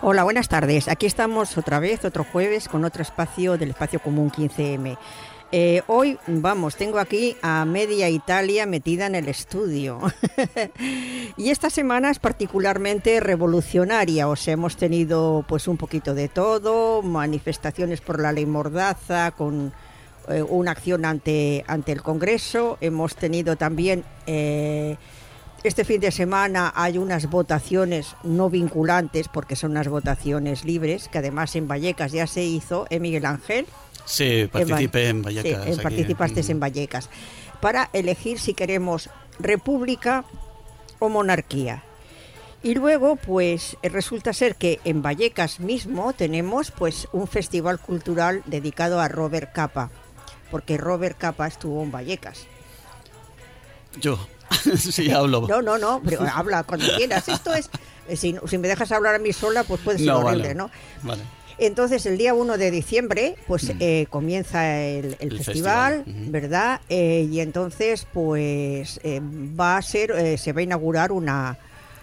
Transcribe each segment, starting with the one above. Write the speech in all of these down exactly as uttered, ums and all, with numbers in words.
Hola, buenas tardes. Aquí estamos otra vez, otro jueves, con otro espacio del Espacio Común quince eme. Eh, hoy, vamos, tengo aquí a media Italia metida en el estudio. Y esta semana es particularmente revolucionaria, o sea, hemos tenido pues un poquito de todo, manifestaciones por la ley Mordaza, con eh, una acción ante, ante el Congreso. Hemos tenido también... Eh, Este fin de semana hay unas votaciones no vinculantes, porque son unas votaciones libres, que además en Vallecas ya se hizo, ¿eh, Miguel Ángel? Sí, participé en, en Vallecas. Sí, participaste en Vallecas, para elegir si queremos república o monarquía. Y luego, pues, resulta ser que en Vallecas mismo tenemos pues un festival cultural dedicado a Robert Capa, porque Robert Capa estuvo en Vallecas. Yo... sí, hablo. No, no, no, pero habla cuando quieras. Esto es, si, si me dejas hablar a mí sola, pues puede ser no, horrible, vale. ¿no? Vale. Entonces, el día uno de diciembre, pues mm. eh, comienza el, el, el festival, festival. Uh-huh. ¿verdad? Eh, y entonces, pues eh, va a ser, eh, se va a inaugurar una,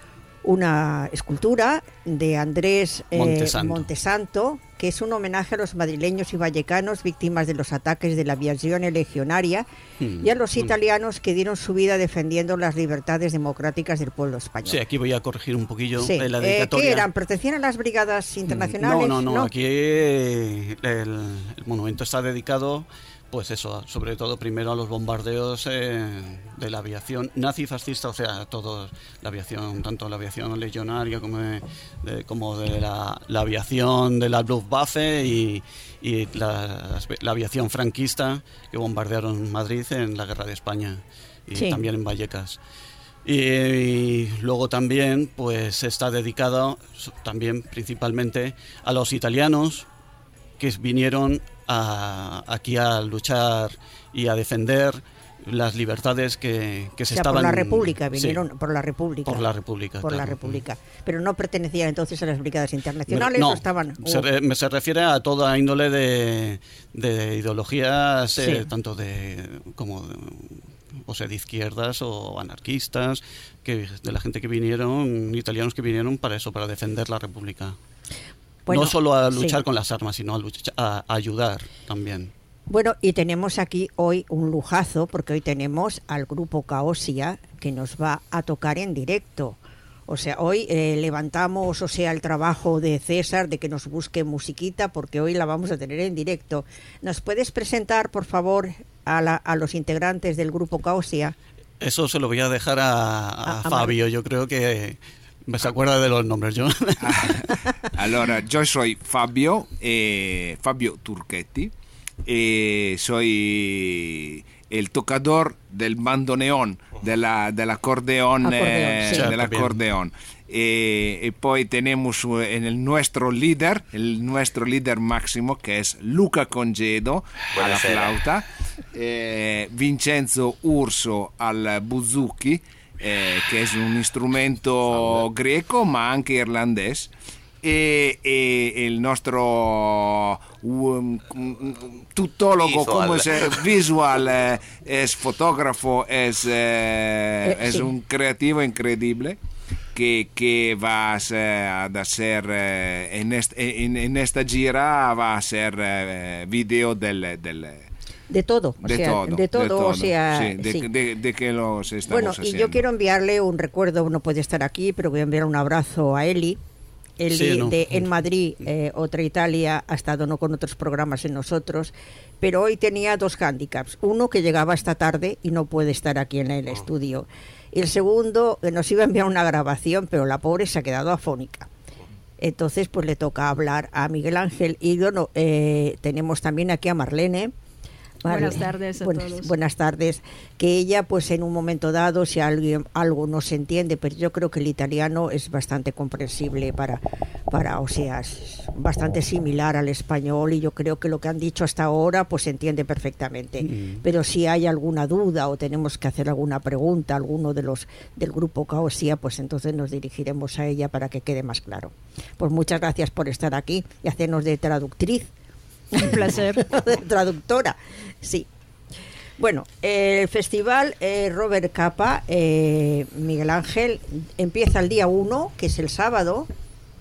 una escultura de Andrés eh, Montesanto. Montesanto, que es un homenaje a los madrileños y vallecanos víctimas de los ataques de la aviación legionaria hmm. y a los italianos que dieron su vida defendiendo las libertades democráticas del pueblo español. Sí, aquí voy a corregir un poquillo sí. la dedicatoria. Eh, ¿Qué eran? ¿Protección a las brigadas internacionales? No, no, no, no. aquí el, el monumento está dedicado... Pues eso, sobre todo primero a los bombardeos eh, de la aviación nazi-fascista, o sea, todo la aviación, tanto la aviación legionaria como de, de, como de la, la aviación de la Luftwaffe y, y la, la aviación franquista que bombardearon Madrid en la Guerra de España y sí. también en Vallecas. Y, y luego también pues está dedicado también principalmente a los italianos que vinieron a, aquí a luchar y a defender las libertades que, que se o sea, estaban... por la República, vinieron sí, por la República. Por la República, Por claro. la República. Pero no pertenecían entonces a las brigadas internacionales, no, ¿o estaban...? Se, re, se refiere a toda índole de, de ideologías, sí. eh, tanto de como de, o sea, de izquierdas o anarquistas, que de la gente que vinieron, italianos que vinieron para eso, para defender la República. Bueno, no solo a luchar sí. con las armas, sino a, luchar, a, a ayudar también. Bueno, y tenemos aquí hoy un lujazo, porque hoy tenemos al grupo Caosia, que nos va a tocar en directo. O sea, hoy eh, levantamos, o sea, el trabajo de César de que nos busque musiquita, porque hoy la vamos a tener en directo. ¿Nos puedes presentar, por favor, a, la, a los integrantes del grupo Caosia? Eso se lo voy a dejar a, a, a Fabio, yo creo que... Me se acuerda de los nombres, yo. Allora, yo soy Fabio, eh, Fabio Turchetti, eh, soy el tocador del bandoneón, della, dell'accordeón, eh, sí. dell'accordeón. Eh, y poi tenemos en el nuestro líder, el nuestro líder máximo, que es Luca Congedo a la flauta, eh, Vincenzo Urso al buzuki, Eh, che è un strumento greco ma anche irlandese, e, e il nostro um, tutologo visual. come se visual eh, es fotógrafo, es, eh, eh, es sí. un creativo increíble que, que va a ser, a hacer eh, en, est, en, en esta gira va a hacer eh, video del, del De todo, o de, sea, todo, de todo, de todo, o sea, sí, de, sí. De, de que los estamos bueno, haciendo. y yo quiero enviarle un recuerdo, no puede estar aquí, pero voy a enviar un abrazo a Eli. Eli sí, no. de En Madrid, eh, Otra Italia, ha estado no con otros programas en nosotros, pero hoy tenía dos hándicaps. Uno, que llegaba esta tarde y no puede estar aquí en el oh. estudio. Y el segundo, que nos iba a enviar una grabación, pero la pobre se ha quedado afónica. Entonces, pues le toca hablar a Miguel Ángel. Y bueno, eh, tenemos también aquí a Marlene. Vale. Buenas tardes a buenas, todos. Buenas tardes. Que ella, pues en un momento dado, si alguien, algo no se entiende, pero yo creo que el italiano es bastante comprensible para, para, o sea, es bastante similar al español, y yo creo que lo que han dicho hasta ahora, pues se entiende perfectamente. Mm. Pero si hay alguna duda o tenemos que hacer alguna pregunta a alguno de los del grupo Caosia, pues entonces nos dirigiremos a ella para que quede más claro. Pues muchas gracias por estar aquí y hacernos de traductriz. Un placer. Traductora, sí. Bueno, el festival eh, Robert Capa, eh, Miguel Ángel, empieza el día uno, que es el sábado,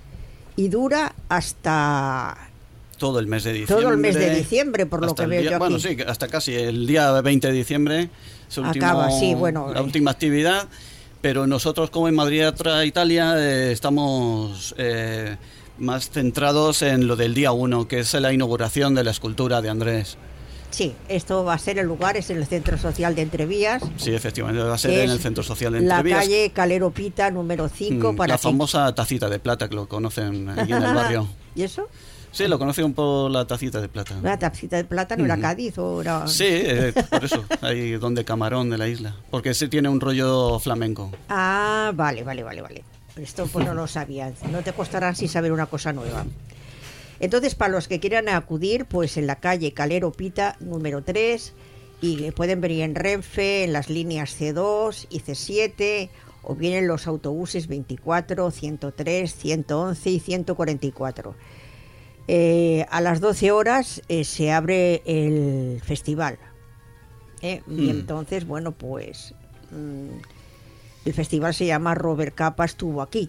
y dura hasta... Todo el mes de diciembre. Todo el mes de diciembre, por lo que veo día, yo aquí. Bueno, sí, hasta casi el día veinte de diciembre. Es el Acaba, último, sí, bueno. La eh. última actividad. Pero nosotros, como en Madrid Atra Italia, eh, estamos eh, más centrados en lo del día uno, que es la inauguración de la escultura de Andrés. Sí, esto va a ser el lugar, es en el Centro Social de Entrevías. Sí, efectivamente, va a ser en el Centro Social de la Entrevías. La calle Calero Pita, número cinco. Mm, para la que... famosa tacita de plata, que lo conocen allí en el barrio. ¿Y eso? Sí, lo conocen por la tacita de plata. ¿La tacita de plata no era Mm. Cádiz o era...? Sí, eh, por eso, ahí donde Camarón de la isla. Porque sí tiene un rollo flamenco. Ah, vale, vale, vale, vale. Esto pues no lo sabía. No te costará sin saber una cosa nueva. Entonces, para los que quieran acudir, pues en la calle Calero Pita, número tres, y pueden venir en Renfe, en las líneas ce dos y ce siete, o bien en los autobuses veinticuatro, ciento tres, ciento once y ciento cuarenta y cuatro. Eh, a las doce horas eh, se abre el festival. ¿eh? Y Mm. entonces, bueno, pues mmm, el festival se llama Robert Capa estuvo aquí.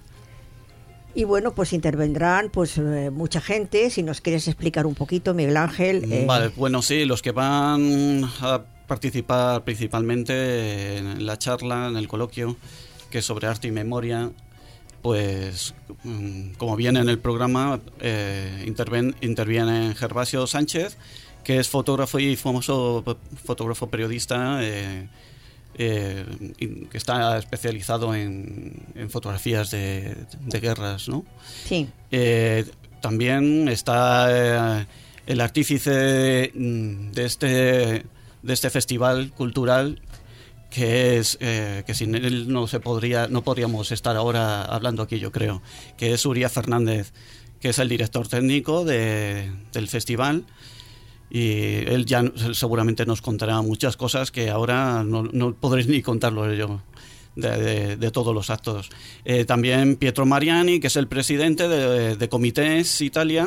Y bueno, pues intervendrán pues eh, mucha gente. Si nos quieres explicar un poquito, Miguel Ángel. Eh... Vale, bueno, sí, los que van a participar principalmente en la charla, en el coloquio, que es sobre arte y memoria, pues como viene en el programa, eh, interven, interviene Gervasio Sánchez, que es fotógrafo y famoso fotógrafo periodista, eh, eh, que está especializado en, en fotografías de, de guerras, ¿no? Sí. Eh, también está eh, el artífice de, de este de este festival cultural, que es eh, que sin él no se podría no podríamos estar ahora hablando aquí, yo creo, que es Uría Fernández, que es el director técnico de, del festival, y él ya seguramente nos contará muchas cosas que ahora no, no podréis ni contarlo yo de, de, de todos los actos. Eh, también Pietro Mariani, que es el presidente de, de Comités Italia,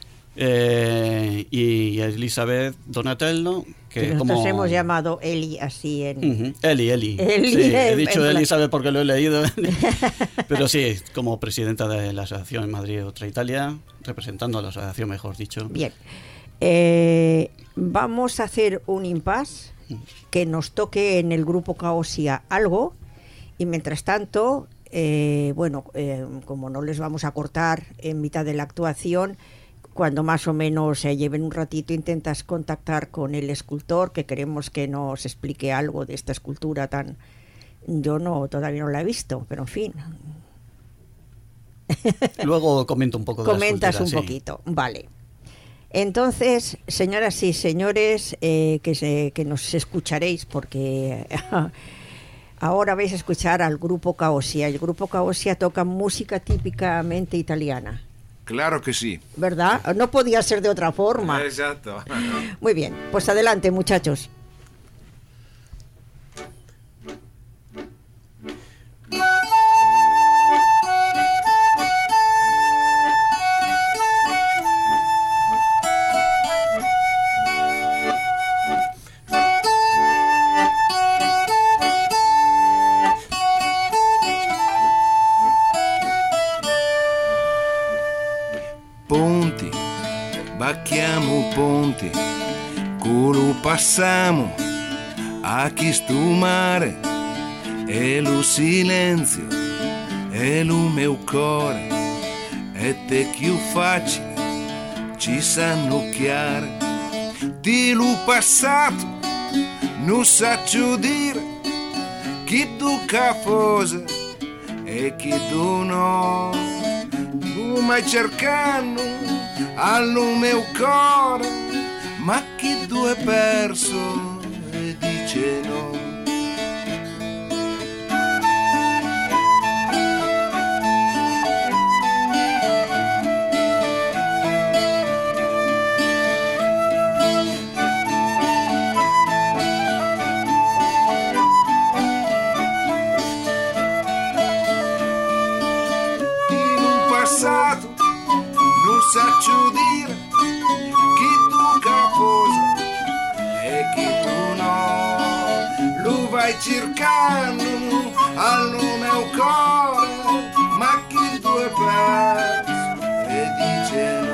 eh, y Elizabeth Donatello, que, que nosotros como... hemos llamado Eli así en... Uh-huh. Eli, Eli. Eli sí, en, he dicho en Elizabeth porque lo he leído. Pero sí, como presidenta de la Asociación en Madrid Otra Italia, representando a la asociación, mejor dicho. Bien. Eh, vamos a hacer un impasse, que nos toque en el grupo Caosia algo, y mientras tanto, eh, bueno, eh, como no les vamos a cortar en mitad de la actuación, cuando más o menos se lleven un ratito, intentas contactar con el escultor, que queremos que nos explique algo de esta escultura tan... Yo no, todavía no la he visto, pero en fin. Luego comento un poco de Comentas la un sí. poquito, vale. Entonces, señoras y señores, eh, que, se, que nos escucharéis, porque ahora vais a escuchar al grupo Caosia. El grupo Caosia toca música típicamente italiana. Claro que sí. ¿Verdad? No podía ser de otra forma. Exacto. Muy bien, pues adelante, muchachos. Ponti, bacchiamo ponti, colo passiamo a chi stu mare, e lo silenzio, e lo mio cuore, e te più facile, ci sanno chiare, di lo passato, non saccio dire, chi tu cafose, e chi tu no. Mai cercando al mio cuore, ma chi tu è perso e dice no. Saccio dire chi tu caposa e chi tu no, lo vai cercando al mio cuore, ma chi tu è perso cielo.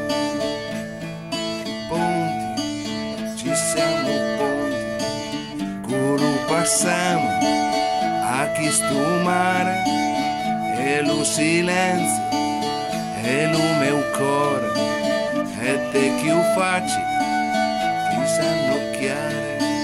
Ponti, ci siamo ponti, curu passiamo a chi sto mare, e lo silenzio, e lo mio cuore, e te più facile, chi sanno chiare.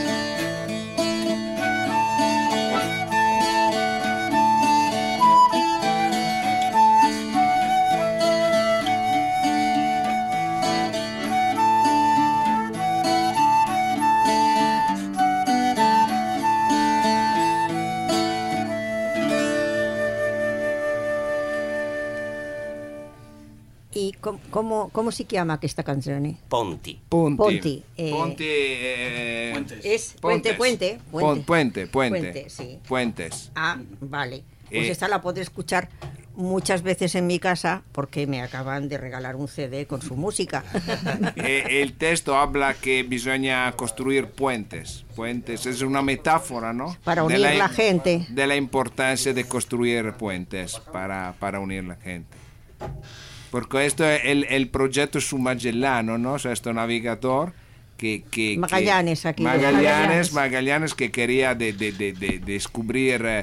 I com, com, com si chiama questa canzone? Ponti. Ponti. Ponti. Eh, Ponti. Eh, Puentes. Es puente, puente. Puente, puente. Puente, Puente, sí. Puentes. Ah, vale. Pues Eh. esta la puedo escuchar muchas veces en mi casa porque me acaban de regalar un C D con su música. E, il testo habla che bisogna costruire puentes. Puentes es una metáfora, ¿no? Para unir de la gente. De la importancia de construir puentes para, para unir la gente. Porque esto es el, el proyecto su Magellano, ¿no? O sea, este navegador que... que Magallanes que, aquí. Magallanes, Magallanes. Magallanes que quería de, de, de, de, de descubrir eh,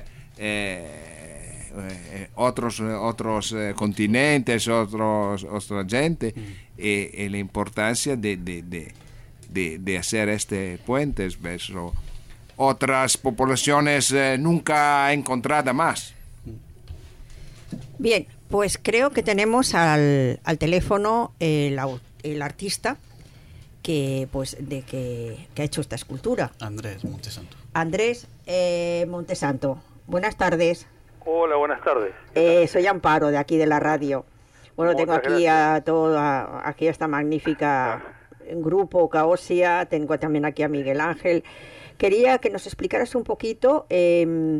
eh, otros, otros eh, continentes, otros, otra gente, mm. y, y la importancia de, de, de, de, de hacer este puentes, ¿ves? O otras poblaciones eh, nunca encontradas más. Bien, pues creo que tenemos al, al teléfono el, el artista que pues de que, que ha hecho esta escultura. Andrés Montesanto. Andrés eh, Montesanto. Buenas tardes. Hola, buenas tardes. Eh, soy Amparo, de aquí de la radio. Bueno, Muchas tengo aquí gracias. a toda, aquí a esta magnífica grupo Caosia, tengo también aquí a Miguel Ángel. Quería que nos explicaras un poquito eh,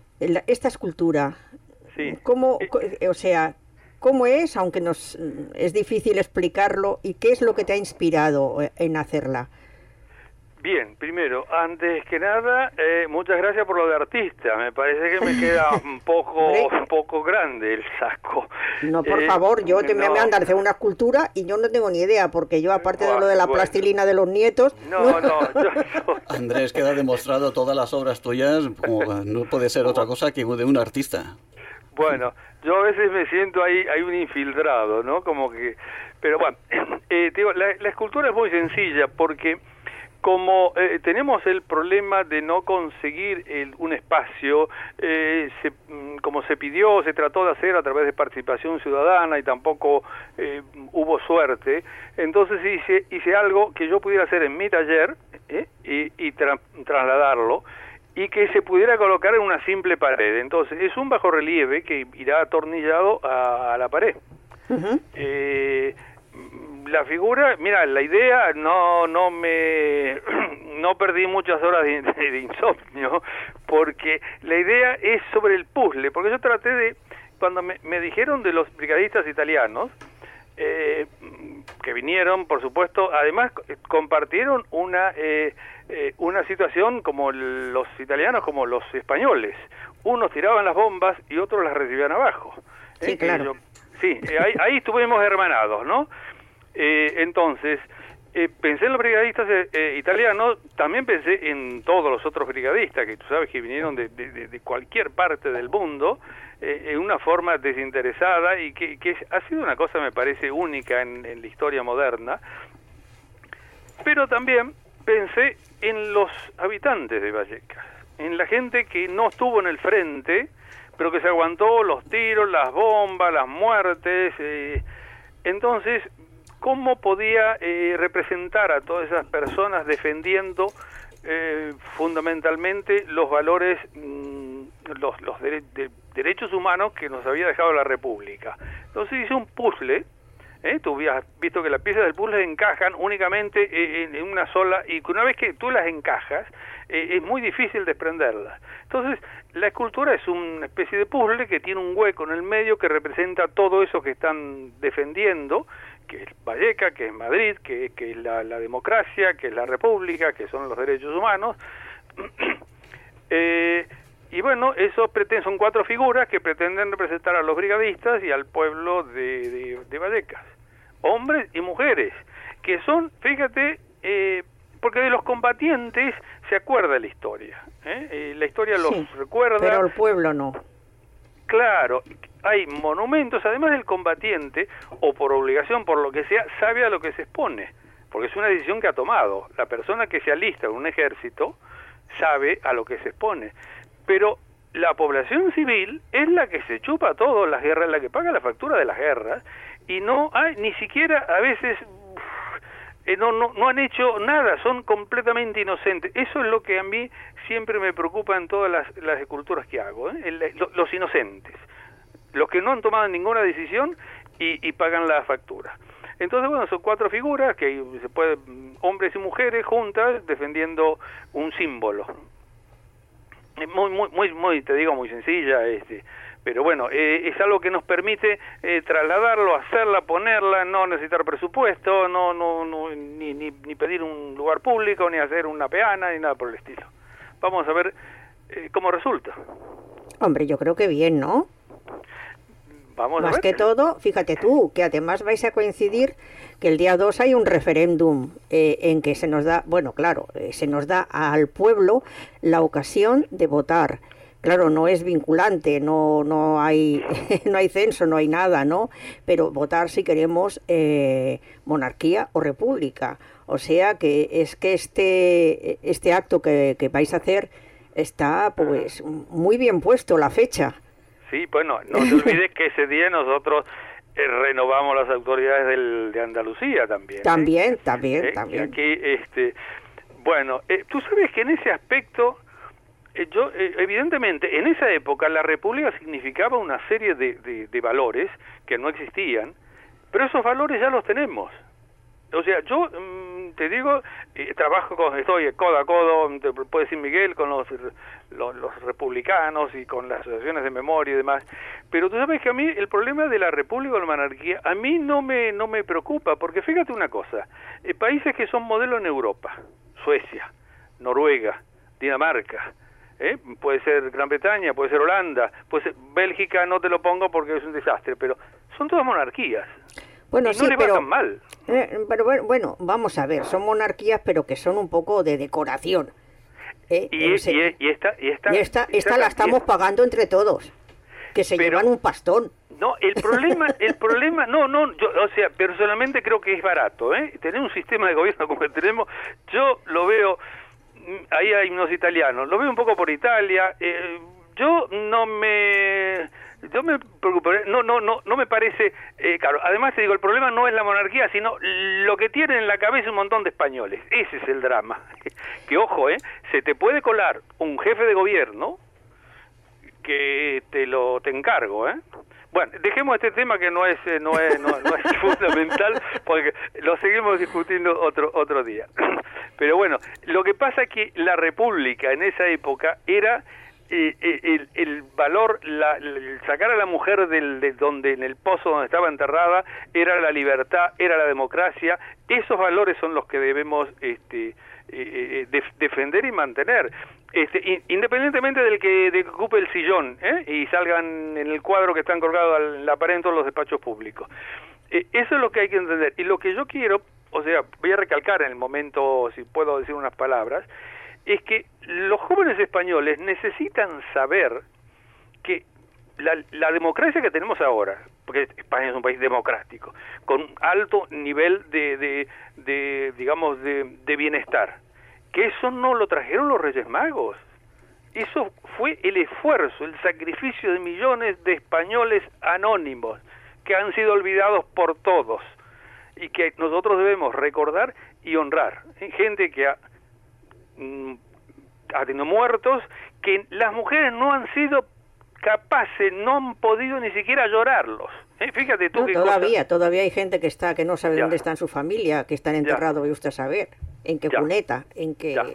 esta escultura. Sí. ¿Cómo, o sea, cómo es, aunque nos es difícil explicarlo, y qué es lo que te ha inspirado en hacerla? Bien, primero, antes que nada, eh, muchas gracias por lo de artista. Me parece que me queda un poco un poco grande el saco. No, por eh, favor, yo te no. me voy a hacer una escultura y yo no tengo ni idea, porque yo, aparte bueno, de lo de la bueno. plastilina de los nietos... No, no, yo, yo... Andrés, queda demostrado todas las obras tuyas, como no puede ser otra cosa que de un artista. Bueno, yo a veces me siento ahí, hay un infiltrado, ¿no? Como que... Pero bueno, eh, te digo, la, la escultura es muy sencilla porque... Como eh, tenemos el problema de no conseguir el, un espacio, eh, se, como se pidió, se trató de hacer a través de participación ciudadana y tampoco eh, hubo suerte, entonces hice, hice algo que yo pudiera hacer en mi taller eh, y, y tra trasladarlo y que se pudiera colocar en una simple pared. Entonces es un bajorrelieve que irá atornillado a, a la pared. Uh-huh. eh, La figura, mira, la idea no no me no perdí muchas horas de, de, de insomnio porque la idea es sobre el puzzle, porque yo traté de, cuando me, me dijeron de los brigadistas italianos eh, que vinieron, por supuesto, además compartieron una eh, eh, una situación como los italianos como los españoles, unos tiraban las bombas y otros las recibían abajo. Sí, eh, claro. Yo, sí, eh, ahí, ahí estuvimos hermanados, ¿no? Eh, entonces, eh, pensé en los brigadistas eh, eh, italianos, también pensé en todos los otros brigadistas, que tú sabes que vinieron de, de, de cualquier parte del mundo, eh, en una forma desinteresada, y que, que ha sido una cosa, me parece, única en, en la historia moderna. Pero también pensé en los habitantes de Vallecas, en la gente que no estuvo en el frente, pero que se aguantó los tiros, las bombas, las muertes. Eh, entonces... ¿Cómo podía eh, representar a todas esas personas defendiendo eh, fundamentalmente los valores, mmm, los, los dere de derechos humanos que nos había dejado la República? Entonces hice un puzzle, ¿eh? Tú habías visto que las piezas del puzzle encajan únicamente en, en una sola, y que una vez que tú las encajas, eh, es muy difícil desprenderlas. Entonces, la escultura es una especie de puzzle que tiene un hueco en el medio que representa todo eso que están defendiendo, que es Vallecas, que es Madrid, que, que es la, la democracia, que es la república, que son los derechos humanos. eh, y bueno, eso pretende, son cuatro figuras que pretenden representar a los brigadistas y al pueblo de, de, de Vallecas. hombres y mujeres, que son, fíjate, eh, porque de los combatientes se acuerda la historia, ¿eh? Eh, la historia los sí, recuerda. Pero el pueblo no. Claro, hay monumentos, además del combatiente, o por obligación, por lo que sea, sabe a lo que se expone, porque es una decisión que ha tomado. La persona que se alista en un ejército sabe a lo que se expone, pero la población civil es la que se chupa todo las guerras, la que paga la factura de las guerras, y no hay, ni siquiera a veces, eh, no, no, no han hecho nada, son completamente inocentes. Eso es lo que a mí siempre me preocupa en todas las, las esculturas que hago, ¿eh? El, lo, los inocentes, los que no han tomado ninguna decisión y, y pagan la factura. Entonces, bueno, son cuatro figuras que se pueden, hombres y mujeres juntas defendiendo un símbolo. Muy, muy, muy, muy, te digo, muy sencilla, este, pero bueno, eh, es algo que nos permite eh, trasladarlo, hacerla, ponerla, no necesitar presupuesto, no, no, no, ni, ni, ni pedir un lugar público, ni hacer una peana, ni nada por el estilo. Vamos a ver eh, cómo resulta. Hombre, yo creo que bien, ¿no? Vamos Más a ver. que todo, fíjate tú, que además vais a coincidir que el día dos hay un referéndum eh, en que se nos da, bueno, claro, eh, se nos da al pueblo la ocasión de votar. Claro, no es vinculante, no no hay no hay censo, no hay nada, ¿no? Pero votar si queremos eh, monarquía o república. O sea que es que este este acto que, que vais a hacer está, pues, muy bien puesto la fecha. Sí, bueno, no te olvides que ese día nosotros eh, renovamos las autoridades del, de Andalucía también. ¿eh? También, también, Eh, también. Aquí, este, bueno, eh, tú sabes que en ese aspecto, eh, yo, eh, evidentemente, en esa época la República significaba una serie de, de, de valores que no existían, pero esos valores ya los tenemos. O sea, yo mmm, te digo, eh, trabajo con, estoy codo a codo, te puede decir Miguel, con los, los, los republicanos y con las asociaciones de memoria y demás, pero tú sabes que a mí el problema de la república o la monarquía, a mí no me no me preocupa, porque fíjate una cosa, eh, países que son modelo en Europa, Suecia, Noruega, Dinamarca, ¿eh? Puede ser Gran Bretaña, puede ser Holanda, puede ser Bélgica, no te lo pongo porque es un desastre, pero son todas monarquías. Bueno, y no sí, le va pero, tan mal. Eh, pero bueno, bueno, vamos a ver, son monarquías, pero que son un poco de decoración. ¿eh? Y, Ese- y, y esta, y esta, y esta, esta la estamos pagando entre todos, que se Pero- llevan un pastón. No, el problema, el problema, no, no, yo, o sea, personalmente creo que es barato, ¿eh? Tener un sistema de gobierno como el que tenemos, yo lo veo, mm, ahí hay unos italianos, lo veo un poco por Italia, eh, yo no me, yo me preocupo, no, no, no, no me parece, eh, claro, además te digo, el problema no es la monarquía, sino lo que tienen en la cabeza un montón de españoles, ese es el drama, que ojo, ¿eh? Se te puede colar un jefe de gobierno que te lo te encargo, ¿eh? Bueno, dejemos este tema que no es eh, no es no, no es fundamental porque lo seguimos discutiendo otro otro día. Pero bueno, lo que pasa es que la República en esa época era eh, eh, el, el valor, la, el sacar a la mujer del de donde en el pozo donde estaba enterrada era la libertad, era la democracia. Esos valores son los que debemos este eh, eh, def- defender y mantener. Este, in- independientemente del que, de que ocupe el sillón ¿eh? y salgan en el cuadro que están colgados en la pared en todos los despachos públicos. Eh, eso es lo que hay que entender. Y lo que yo quiero, o sea, voy a recalcar en el momento, si puedo decir unas palabras, es que los jóvenes españoles necesitan saber que la, la democracia que tenemos ahora, porque España es un país democrático, con alto nivel de, de, de digamos, de, de bienestar, que eso no lo trajeron los Reyes Magos. Eso fue el esfuerzo, el sacrificio de millones de españoles anónimos que han sido olvidados por todos y que nosotros debemos recordar y honrar. Hay gente que ha, mm, ha tenido muertos, que las mujeres no han sido capaces, no han podido ni siquiera llorarlos. ¿Eh? Fíjate tú No, qué todavía, cosa. todavía hay gente que está que no sabe Ya. dónde está en su familia, que están enterrados, y usted saber, en qué Ya. cuneta, en qué... Ya.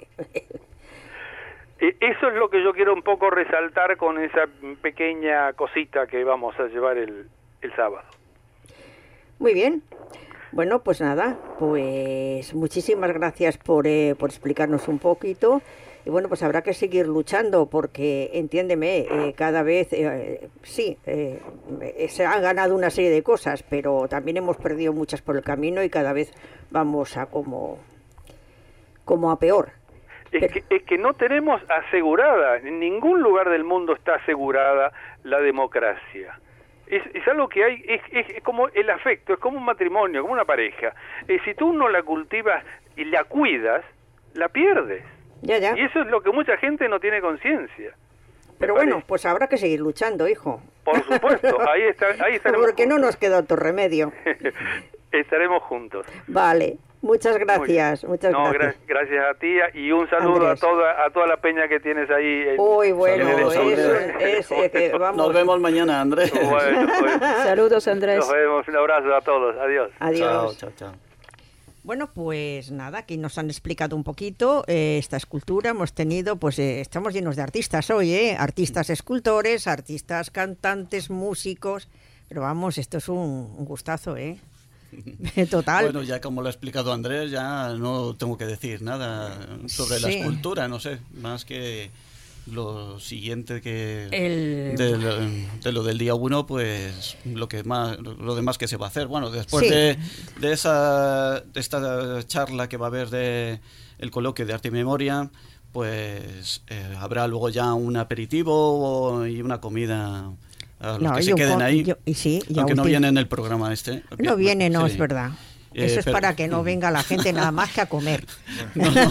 Eh, Eso es lo que yo quiero un poco resaltar con esa pequeña cosita que vamos a llevar el, el sábado. Muy bien. Bueno, pues nada, pues muchísimas gracias por, eh, por explicarnos un poquito. Y bueno, pues habrá que seguir luchando porque, entiéndeme, eh, cada vez, eh, sí, eh, se han ganado una serie de cosas, pero también hemos perdido muchas por el camino y cada vez vamos a como, como a peor. Es, pero... que, es que no tenemos asegurada, en ningún lugar del mundo está asegurada la democracia. Es, es algo que hay, es, es como el afecto, es como un matrimonio, como una pareja. Eh, si tú no la cultivas y la cuidas, la pierdes. Ya, ya. Y eso es lo que mucha gente no tiene conciencia. Pero bueno, pues habrá que seguir luchando, hijo. Por supuesto, ahí, está, ahí estaremos Porque juntos. no nos queda otro remedio. Estaremos juntos. Vale, muchas gracias. Muchas no, gracias. Gra gracias a ti y un saludo Andrés. a toda a toda la peña que tienes ahí. En... Uy, bueno, Saludos, es, Andrés. es, es que vamos. Nos vemos mañana, Andrés. Bueno, pues, Saludos, Andrés. nos vemos, un abrazo a todos, adiós. Adiós. Chao, chao, chao. Bueno, pues nada, aquí nos han explicado un poquito eh, esta escultura. Hemos tenido, pues eh, estamos llenos de artistas hoy, ¿eh? Artistas escultores, artistas cantantes, músicos. Pero vamos, esto es un, un gustazo, ¿eh? Total. Bueno, ya como lo ha explicado Andrés, ya no tengo que decir nada sobre la Sí. escultura, no sé, más que lo siguiente que El- de, lo, de lo del día uno, pues lo que más, lo demás que se va a hacer. Bueno, después Sí. de, de esa de esta charla que va a haber de el coloquio de arte y memoria, pues eh, habrá luego ya un aperitivo y una comida a los No, que y se un queden con- ahí, yo- y sí, y aunque a no ulti- viene en el programa este. No viene, no, Sí. es verdad. Eh, Eso es pero- para que no venga la gente nada más que a comer. No, no.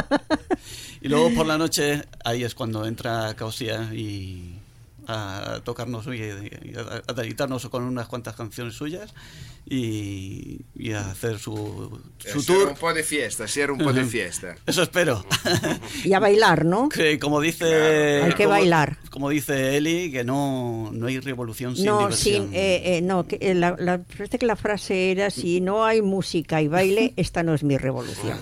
Y luego por la noche, ahí es cuando entra Causía y a tocarnos y, y a, a deleitarnos con unas cuantas canciones suyas y, y a hacer su, su Hacer tour. un po' di fiesta, hacer un po' di fiesta. Eso espero. Y a bailar, ¿no? Que como dice Claro. Hay que como- bailar. Como dice Eli, que no, no hay revolución sin No, diversión. sin, eh, eh, no, que, eh, la, la, parece que la frase era: si no hay música y baile, esta no es mi revolución.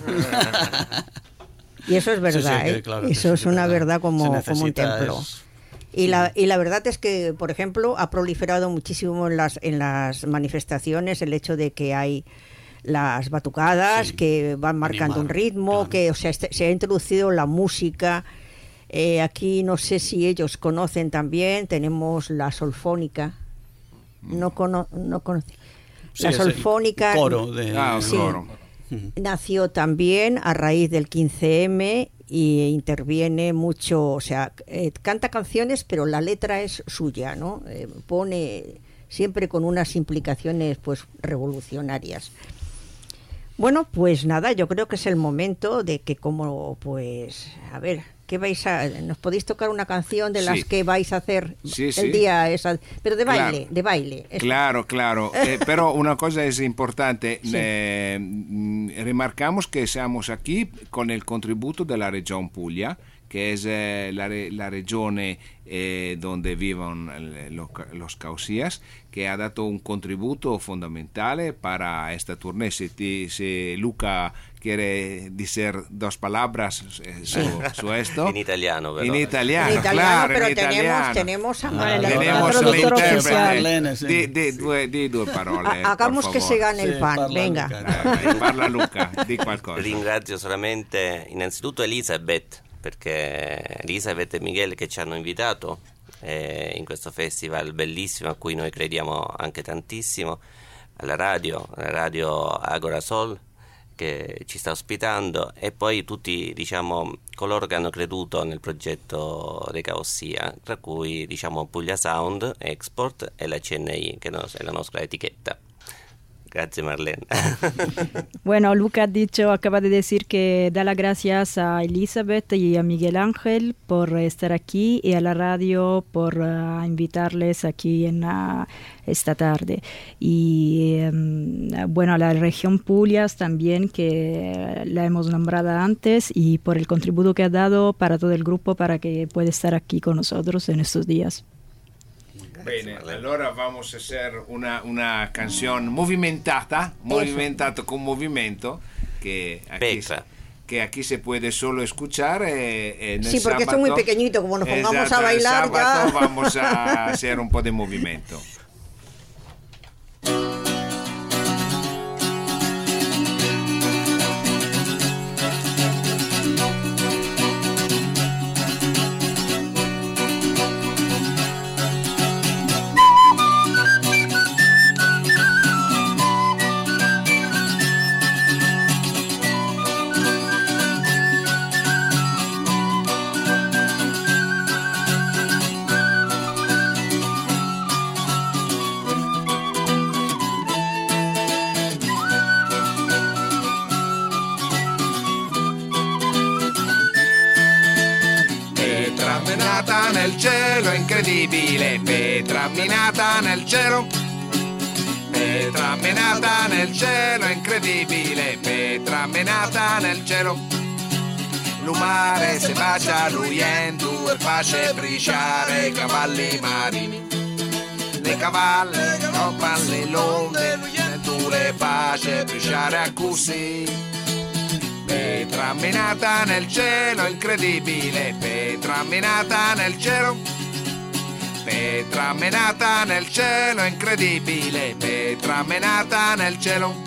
Y eso es verdad, Sí, sí, que ¿eh? claro que Eso sí, es que una verdad. verdad Se como, como un necesita templo. es- Y la, y la verdad es que, por ejemplo, ha proliferado muchísimo en las, en las manifestaciones el hecho de que hay las batucadas, Sí, que van marcando animar, un ritmo, claro. que o sea, este- se ha introducido la música. Eh, aquí no sé si ellos conocen también, tenemos la solfónica. No, cono, no conoce. Sí, La es el solfónica coro de Ah, un Sí. coro. nació también a raíz del quince eme y interviene mucho, o sea, eh, canta canciones, pero la letra es suya, ¿no? Eh, pone siempre con unas implicaciones pues revolucionarias. Bueno, pues nada, yo creo que es el momento de que como, pues, a ver, ¿qué vais a...? ¿Nos podéis tocar una canción de las Sí. que vais a hacer Sí, el sí. día esa? Pero de baile, Claro. de baile. Es- Claro, claro. Eh, pero una cosa es importante. Sí. eh, mm, remarcamos que estamos aquí con el contributo de la Región Puglia, que es eh, la, re- la regione eh, donde viven eh, lo- los Causías, que ha dado un contributo fundamental para esta tournée. Si, ti- si Luca quiere decir dos palabras eh, su, su esto. In italiano, però. In italiano, en italiano, claro, pero in tenemos, italiano. tenemos a Ah, Marlene. la- Tenemos la traductora l'interprete. oficial. Marlene, sì. Di, di due, di due parole. Ha- hagamos por que se favor. gane el Sí, pan, parla venga. Luca. Eh, parla Luca, di qualcosa. Ringrazio solamente innanzitutto Elisabeth, perché Elisabeth e Miguel che ci hanno invitato eh, in questo festival bellissimo a cui noi crediamo anche tantissimo, alla radio, alla radio Agora Sol che ci sta ospitando, e poi tutti, diciamo, coloro che hanno creduto nel progetto De Caussia, tra cui, diciamo, Puglia Sound Export e la C N I, che è la nostra etichetta. Grazie Marlene. Bueno, Luca ha dicho, acaba de decir que da las gracias a Elizabeth y a Miguel Ángel por estar aquí y a la radio por uh, invitarles aquí en uh, esta tarde. Y um, bueno, a la región Puglias también, que la hemos nombrado antes, y por el contributo que ha dado para todo el grupo para que pueda estar aquí con nosotros en estos días. Bene, allora vamos a hacer una, una canción movimentata, movimentata con movimiento, que aquí, Petra. que aquí se puede solo escuchar. Eh, en el Sí, porque esto es muy sábado. pequeñito, como nos pongamos Exacto, a el bailar sábado ya. vamos a hacer un po' de movimiento. Petra menata nel cielo, incredibile, Petra menata nel cielo. Petra menata nel cielo, incredibile, Petra menata nel cielo. L'umare se bacia lui in due, face briciare i cavalli marini. Le cavalle rompano le onde, tu le face briciare a così. Petra menata nel cielo, incredibile, Petra menata nel cielo. Petra menata nel cielo, incredibile, Petra menata nel cielo.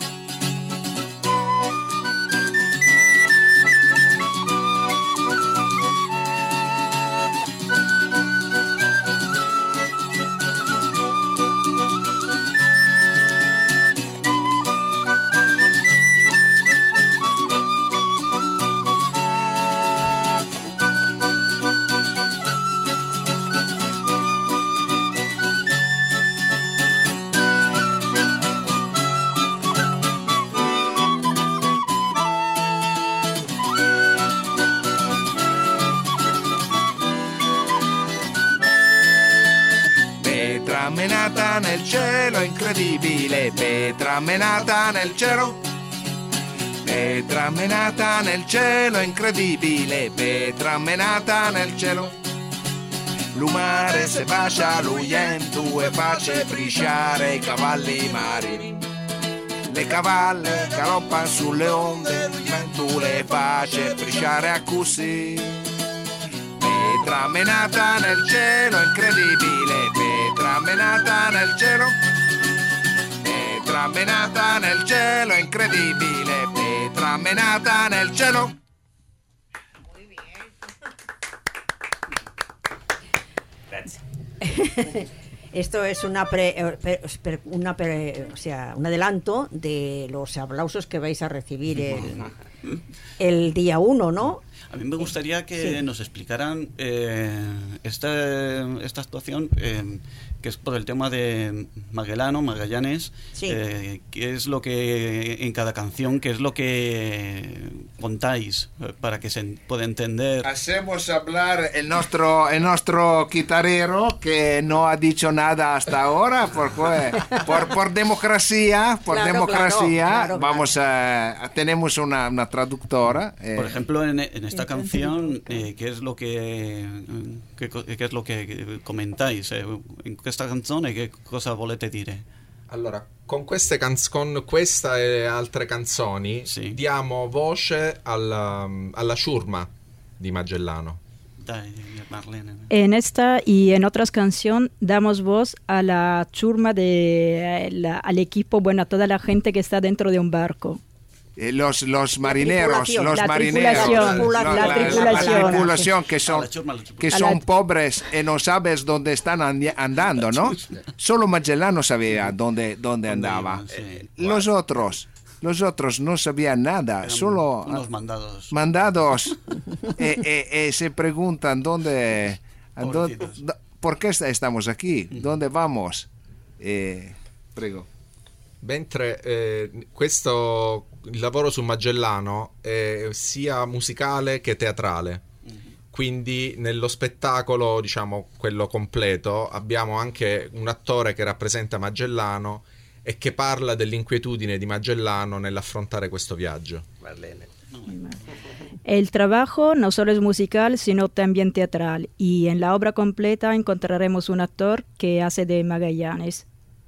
Menata nel cielo, incredibile, Petra menata nel cielo. Petra menata nel cielo, incredibile, Petra menata nel cielo. L'umare se bacia lui in due, face briciare i cavalli marini. Le cavalle galoppano sulle onde, tu le face briciare a così. Petra menata nel cielo, incredibile, Petra menata nel cielo. Petra menata nel cielo, incredibile, Petra menata nel cielo. Muy bien. Gracias. Esto es una pre, pre, una pre, o sea, un adelanto de los aplausos que vais a recibir el, el día uno, ¿no? A mí me gustaría que sí. nos explicaran eh, esta, esta actuación, eh, que es por el tema de Magellano, Magallanes, sí. eh, qué es lo que en cada canción, qué es lo que contáis para que se pueda entender. Hacemos hablar el nuestro, el nuestro guitarrero que no ha dicho nada hasta ahora, por, por, por democracia, por claro, democracia, claro, claro, vamos claro. a tenemos una, una traductora. Eh. Por ejemplo, en, en esta canción, eh, ¿qué es lo que qué, qué es lo que comentáis? Eh, in questa canzone che cosa volete dire? Allora, con queste canz- con questa e altre canzoni sì. diamo voce alla, alla ciurma di Magellano. Dai, Marlene. En esta y en otras canciones damos voz a la churma de la, al equipo, bueno, a toda la gente que está dentro de un barco. Eh, los, los marineros, los la marineros, tripulación, la, la, la, tripulación, la tripulación que son, que son pobres y no sabes dónde están andando, ¿no? Solo Magellano sabía dónde, dónde andaba. Los otros, los otros no sabían nada, eran solo unos mandados. Mandados. eh, eh, eh, se preguntan dónde, dónde, por qué estamos aquí, dónde vamos. Eh, prego. Mentre eh, questo il lavoro su Magellano è sia musicale che teatrale, quindi nello spettacolo, diciamo quello completo, abbiamo anche un attore che rappresenta Magellano e che parla dell'inquietudine di Magellano nell'affrontare questo viaggio. Marlene. El trabajo no solo es musical, sino también teatral, y en la obra completa encontraremos un actor que hace de Magallanes.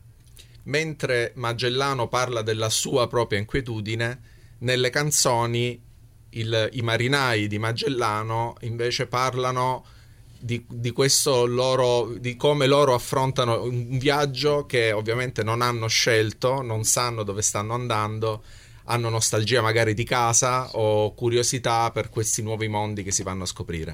Mentre Magellano parla della sua propria inquietudine, nelle canzoni il, i marinai di Magellano invece parlano di, di questo loro, di come loro affrontano un viaggio che ovviamente non hanno scelto, non sanno dove stanno andando, hanno nostalgia magari di casa o curiosità per questi nuovi mondi che si vanno a scoprire.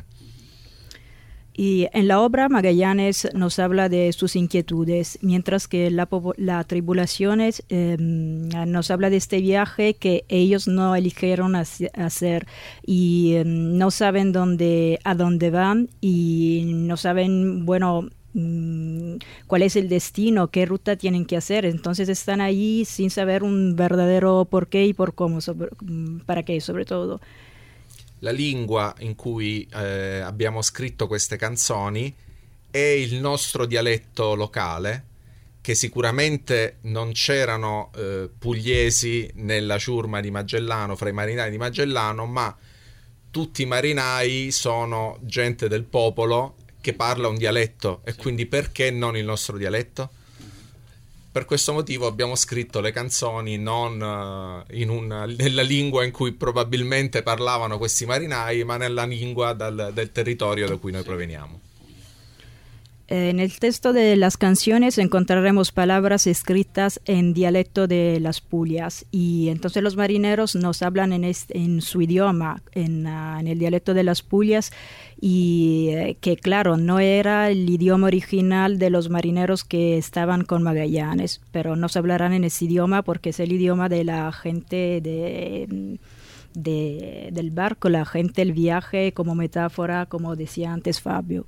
Y en la obra Magallanes nos habla de sus inquietudes, mientras que la, la Tribulaciones eh, nos habla de este viaje que ellos no eligieron hacer y eh, no saben dónde, a dónde van y no saben, bueno, cuál es el destino, qué ruta tienen que hacer. Entonces están ahí sin saber un verdadero por qué y por cómo, sobre, para qué sobre todo. la lingua in cui eh, abbiamo scritto queste canzoni è il nostro dialetto locale, che sicuramente non c'erano eh, pugliesi nella ciurma di Magellano, fra i marinai di Magellano, ma tutti i marinai sono gente del popolo che parla un dialetto, e quindi perché non il nostro dialetto? Per questo motivo abbiamo scritto le canzoni non uh, in una, nella lingua in cui probabilmente parlavano questi marinai, ma nella lingua dal, del territorio da cui noi proveniamo. En el texto de las canciones encontraremos palabras escritas en dialecto de las Pullias, y entonces los marineros nos hablan en, este, en su idioma, en, uh, en el dialecto de las Pullias, y eh, que claro, no era el idioma original de los marineros que estaban con Magallanes, pero nos hablarán en ese idioma porque es el idioma de la gente de, de, del barco, la gente del viaje, como metáfora, como decía antes Fabio.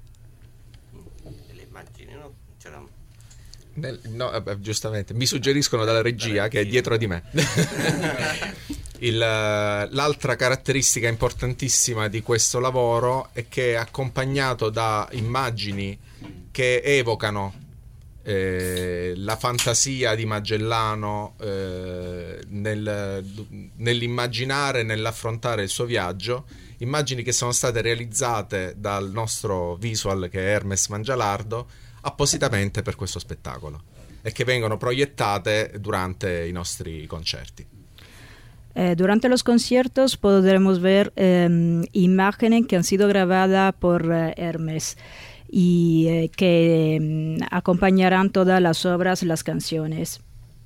Nel, no, eh, giustamente, mi suggeriscono dalla regia che è dietro di me. Il, l'altra caratteristica importantissima di questo lavoro è che è accompagnato da immagini che evocano eh, la fantasia di Magellano eh, nel, nell'immaginare, nell'affrontare il suo viaggio, immagini che sono state realizzate dal nostro visual, che è Hermes Mangialardo, appositamente per questo spettacolo, e che vengono proiettate durante i nostri concerti. Eh, durante los conciertos podremos ver eh, imágenes que han sido grabadas por eh, Hermes y eh, que eh, acompañarán todas las obras, las canciones.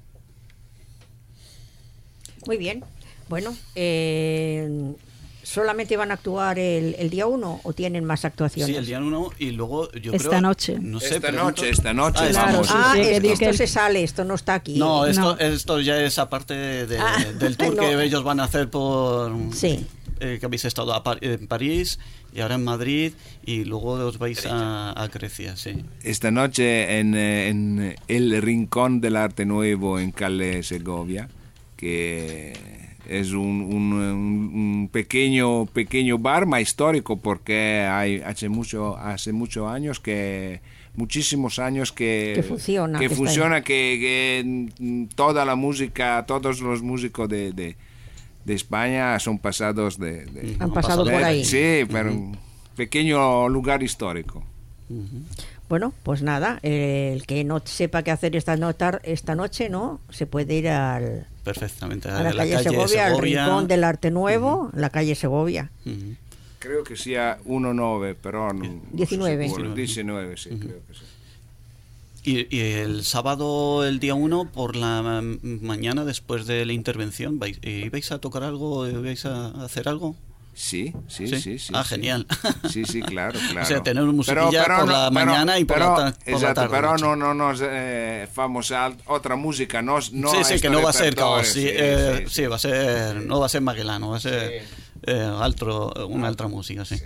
Muy bien. Bueno, eh, ¿solamente van a actuar el, el día uno o tienen más actuaciones? Sí, el día uno, y luego yo esta creo... noche. No sé, esta pregunto, noche, esta noche. Ah, vamos. Ah, Sí, es, que esto el... se sale, esto no está aquí. No, esto, No. esto ya es aparte de, Ah, del tour no. que ellos van a hacer por... Sí. Eh, que habéis estado a Par- en París y ahora en Madrid, y luego os vais a, a Grecia, sí. Esta noche en, en el Rincón del Arte Nuevo en Calle Segovia, que es un, un, un pequeño pequeño bar, más histórico, porque hay hace mucho hace muchos años que muchísimos años que, Que funciona, que que está funciona que, que toda la música, todos los músicos de, de, de España son pasados de, de Han pasado por ahí. Sí, pero un pequeño lugar histórico. Uh-huh. Bueno, pues nada, el que no sepa qué hacer esta, notar, esta noche, ¿no? Se puede ir al, Perfectamente. a la, la calle, Segovia, al Rincón del Arte Nuevo, uh-huh. la calle Segovia. Uh-huh. Creo que sea uno nueve, pero no, diecinueve. No diecinueve, sí, uh-huh. creo que sí. Y, y el sábado, el día uno, por la mañana, después de la intervención, ¿vais, ¿ibais a tocar algo? ¿Ibais a hacer algo? Sí, sí, sí, sí, sí. Ah, sí. genial. Sí, sí, claro, claro. O sea, tener musiquilla pero, pero por no, la pero, mañana y por, pero, la, ta- por exacto, la tarde. pero noche. no, no nos eh, vamos a otra música, no, no sí, sí, que no va a ser caos, sí, sí, eh, sí, sí, sí. va a ser, no va a ser Maguelano, va a ser Sí. eh, altro, una altra música, sí. Sí.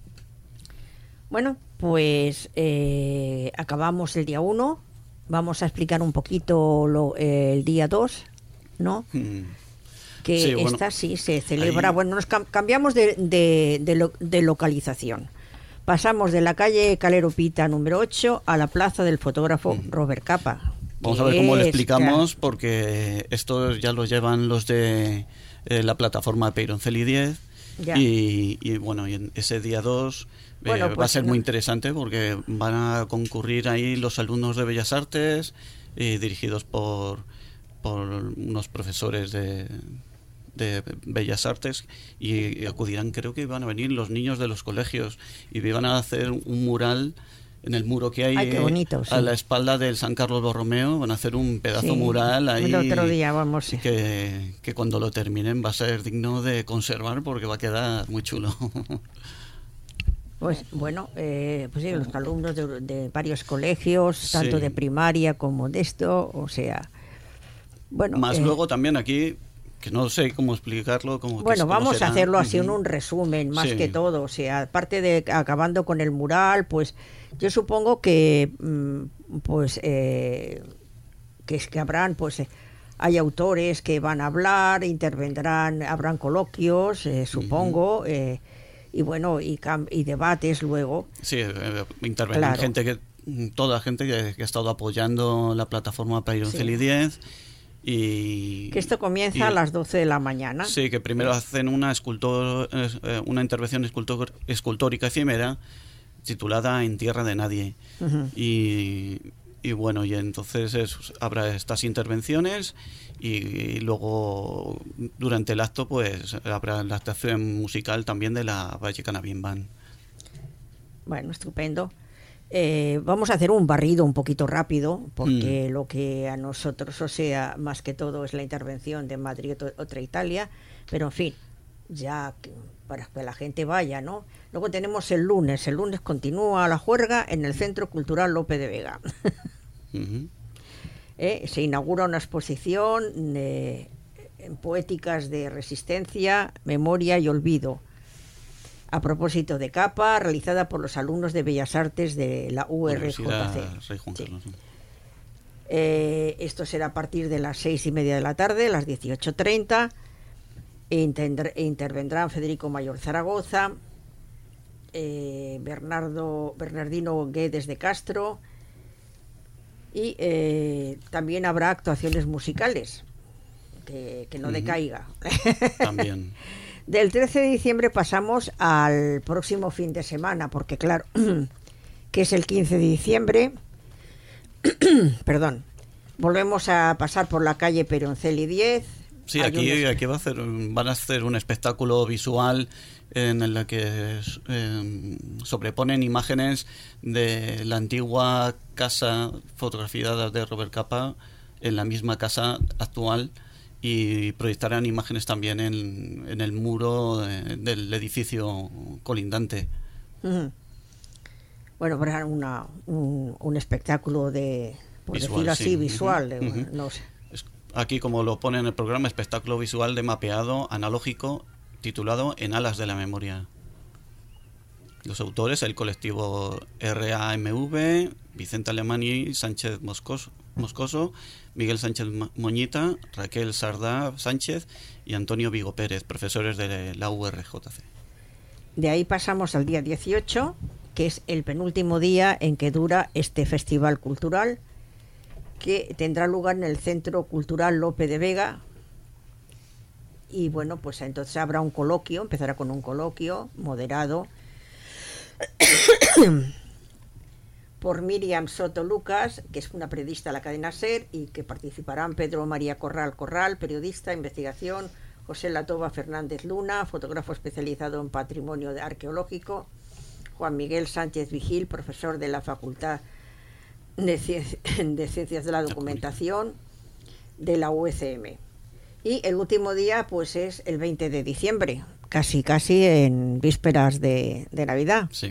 Bueno, pues eh, acabamos el día uno. Vamos a explicar un poquito lo, eh, el día dos, ¿no? Mm. Que Sí, bueno, esta sí se celebra. ahí- Bueno, nos cam- cambiamos de, de, de, lo- de localización. Pasamos de la calle Calero Pita número ocho a la plaza del fotógrafo Mm. Robert Capa. Vamos a ver cómo lo Es, explicamos, porque esto ya lo llevan los de eh, la plataforma Peyronceli diez. Ya. Y, y bueno, y en ese día dos eh, Bueno, va a pues, ser no. muy interesante, porque van a concurrir ahí los alumnos de Bellas Artes, eh, dirigidos por, por unos profesores de, de Bellas Artes, y, y acudirán, creo que van a venir los niños de los colegios, y van a hacer un mural en el muro que hay Ay, qué bonito, sí. a la espalda del San Carlos Borromeo. Van a hacer un pedazo Sí, mural ahí, el otro día, vamos, sí. que, que cuando lo terminen va a ser digno de conservar, porque va a quedar muy chulo. Pues bueno, eh, pues sí, los alumnos de, de varios colegios, tanto Sí. de primaria como de esto, o sea, bueno. Más eh, luego también aquí, que no sé cómo explicarlo. Cómo, Bueno, cómo vamos será. a hacerlo así en Ujú. un resumen, más Sí. que todo. O sea, aparte de acabando con el mural, pues yo supongo que, mm, pues, eh, que es que habrán, pues, eh, hay autores que van a hablar, intervendrán, habrán coloquios, eh, supongo, uh-huh. eh, y bueno, y, cam- y debates luego. Sí, eh, intervendrán claro. gente que, toda gente que, que ha estado apoyando la plataforma Peroncel y diez. Y, que esto comienza y, a las doce de la mañana. Sí, que primero hacen una escultor, eh, una intervención escultor, escultórica efímera titulada En tierra de nadie. Uh-huh. Y, y bueno, y entonces es, habrá estas intervenciones y, y luego durante el acto pues habrá la actuación musical también de la Vallecana Bien Band. Bueno, estupendo. Eh, vamos a hacer un barrido un poquito rápido porque mm. lo que a nosotros, o sea, más que todo es la intervención de Madrid otra Italia, pero en fin, ya que, para que la gente vaya, ¿no? Luego tenemos el lunes, el lunes continúa la juerga en el Centro Cultural Lope de Vega. uh-huh. eh, se inaugura una exposición de, en poéticas de resistencia, memoria y olvido, a propósito de capa, realizada por los alumnos de Bellas Artes de la U R J C. Sí. Eh, esto será a partir de las seis y media de la tarde, las dieciocho treinta. E inter- e intervendrán Federico Mayor Zaragoza, eh, Bernardo Bernardino Guedes de Castro, y eh, también habrá actuaciones musicales, que, que no uh-huh. decaiga. También. Del trece de diciembre pasamos al próximo fin de semana, porque claro, que es el quince de diciembre, perdón, volvemos a pasar por la calle Peroncel y diez. Sí, aquí, unos... aquí va a hacer, van a hacer un espectáculo visual en el que eh, sobreponen imágenes de la antigua casa fotografiada de Robert Capa en la misma casa actual, y proyectarán imágenes también en, en el muro de, del edificio colindante. Uh-huh. Bueno, para una, un, un espectáculo de, por visual, decirlo así, sí. visual, uh-huh. de, no sé. Aquí, como lo pone en el programa, espectáculo visual de mapeado analógico titulado En alas de la memoria. Los autores, el colectivo R A M V, Vicente Alemany, Sánchez Moscoso, Moscoso, Miguel Sánchez Moñita, Raquel Sardá Sánchez y Antonio Vigo Pérez, profesores de la U R J C. De ahí pasamos al día dieciocho, que es el penúltimo día en que dura este festival cultural, que tendrá lugar en el Centro Cultural Lope de Vega. Y bueno, pues entonces habrá un coloquio, empezará con un coloquio moderado por Miriam Soto Lucas, que es una periodista de la cadena SER, y que participarán Pedro María Corral Corral, periodista de investigación, José Latoba Fernández Luna, fotógrafo especializado en patrimonio arqueológico, Juan Miguel Sánchez Vigil, profesor de la Facultad de, Cien- de Ciencias de la Documentación de la U C M. Y el último día pues es el veinte de diciembre, casi casi en vísperas de, de Navidad. Sí.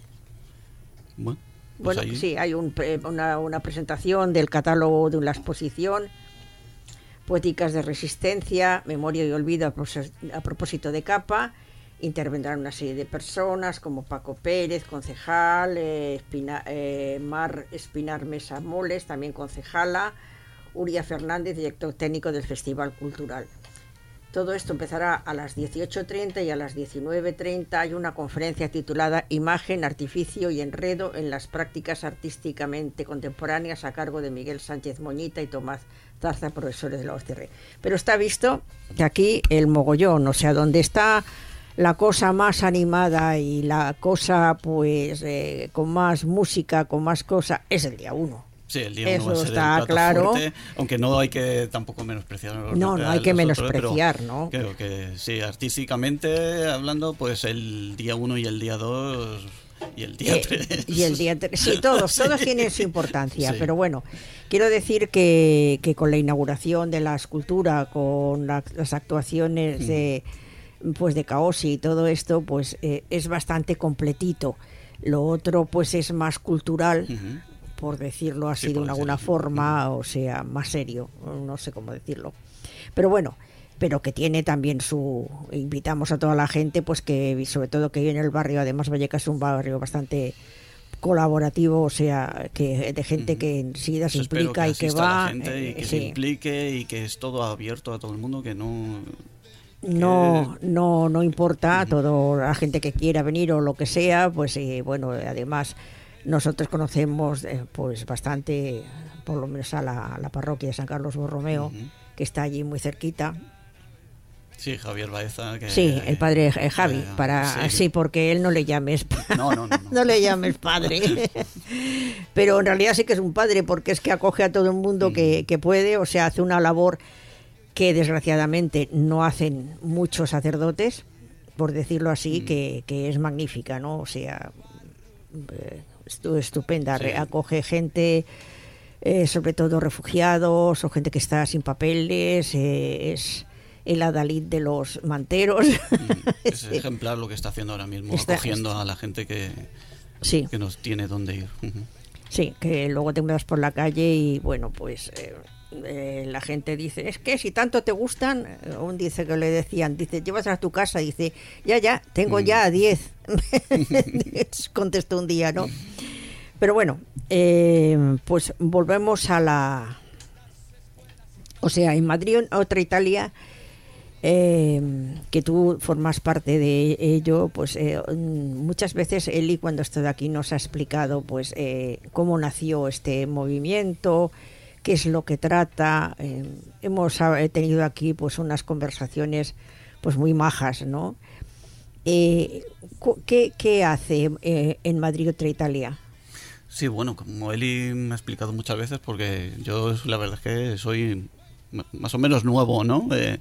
Bueno, pues bueno ahí... sí, hay un, una, una presentación del catálogo de la exposición, Poéticas de Resistencia, Memoria y Olvido a, pros- a propósito de Capa. Intervendrán una serie de personas como Paco Pérez, concejal, eh, Espina, eh, Mar Espinar Mesa Moles, también concejala, Uria Fernández, director técnico del Festival Cultural. Todo esto empezará a las dieciocho treinta y a las diecinueve treinta hay una conferencia titulada Imagen, Artificio y Enredo en las prácticas artísticamente contemporáneas, a cargo de Miguel Sánchez Moñita y Tomás Zarza, profesores de la U C R. Pero está visto que aquí el mogollón, o sea, donde está la cosa más animada y la cosa pues eh, con más música, con más cosa, es el día uno. Sí, el día Eso uno va a ser está el plato claro. Fuerte, aunque no hay que tampoco menospreciar. No, no hay que otros, menospreciar, ¿no? Creo que sí, artísticamente hablando, pues el día uno y el día dos y el día eh, tres. Y el día tres, sí, todos, sí. todos tienen su importancia, Sí. pero bueno, quiero decir que, que con la inauguración de la escultura, con la, las actuaciones mm. de pues de Caosi y todo esto, pues eh, es bastante completito. Lo otro pues es más cultural, uh-huh. por decirlo así sí, de una, alguna forma, uh-huh. o sea, más serio, no sé cómo decirlo. Pero bueno, pero que tiene también su... Invitamos a toda la gente, pues que sobre todo que vive en el barrio, además Vallecas es un barrio bastante colaborativo, o sea, que de gente que enseguida se Pues espero implica que y que asista va. la gente y que eh, se sí. implique y que es todo abierto a todo el mundo, que no... No, no, no importa, todo la gente que quiera venir o lo que sea, pues eh, bueno, además nosotros conocemos eh, pues bastante, por lo menos a la, a la parroquia de San Carlos Borromeo, Ujú. que está allí muy cerquita. Sí, Javier Baeza. Que, Sí, el padre eh, Javi, eh, para sí. sí, porque él no le llames pa- No, no, no. no. no le llames padre. Pero en realidad sí que es un padre, porque es que acoge a todo el mundo que, que puede, o sea, hace una labor que desgraciadamente no hacen muchos sacerdotes, por decirlo así, Mm. que, que es magnífica, ¿no? O sea, eh, estu- estupenda, Sí. re- acoge gente, eh, sobre todo refugiados o gente que está sin papeles, eh, es el adalid de los manteros. Es Sí. ejemplar lo que está haciendo ahora mismo, Está- acogiendo a la gente que, Sí. que no tiene dónde ir. Ujú. Sí, que luego te vas por la calle y bueno, pues eh, eh, la gente dice, es que si tanto te gustan, eh, un dice que le decían, dice, llevas a tu casa, dice, ya, ya, tengo ya diez. Contestó un día, ¿no? Pero bueno, eh, pues volvemos a la... O sea, en Madrid, otra Italia, eh, que tú formas parte de ello, pues eh, muchas veces Eli, cuando ha estado aquí, nos ha explicado pues eh, cómo nació este movimiento, qué es lo que trata. Eh, hemos eh, tenido aquí pues unas conversaciones pues muy majas, ¿no? Eh, cu- ¿qué, qué hace eh, en Madrid otra Italia? Sí, bueno, como Eli me ha explicado muchas veces, porque yo la verdad es que soy m- más o menos nuevo, ¿no? Eh,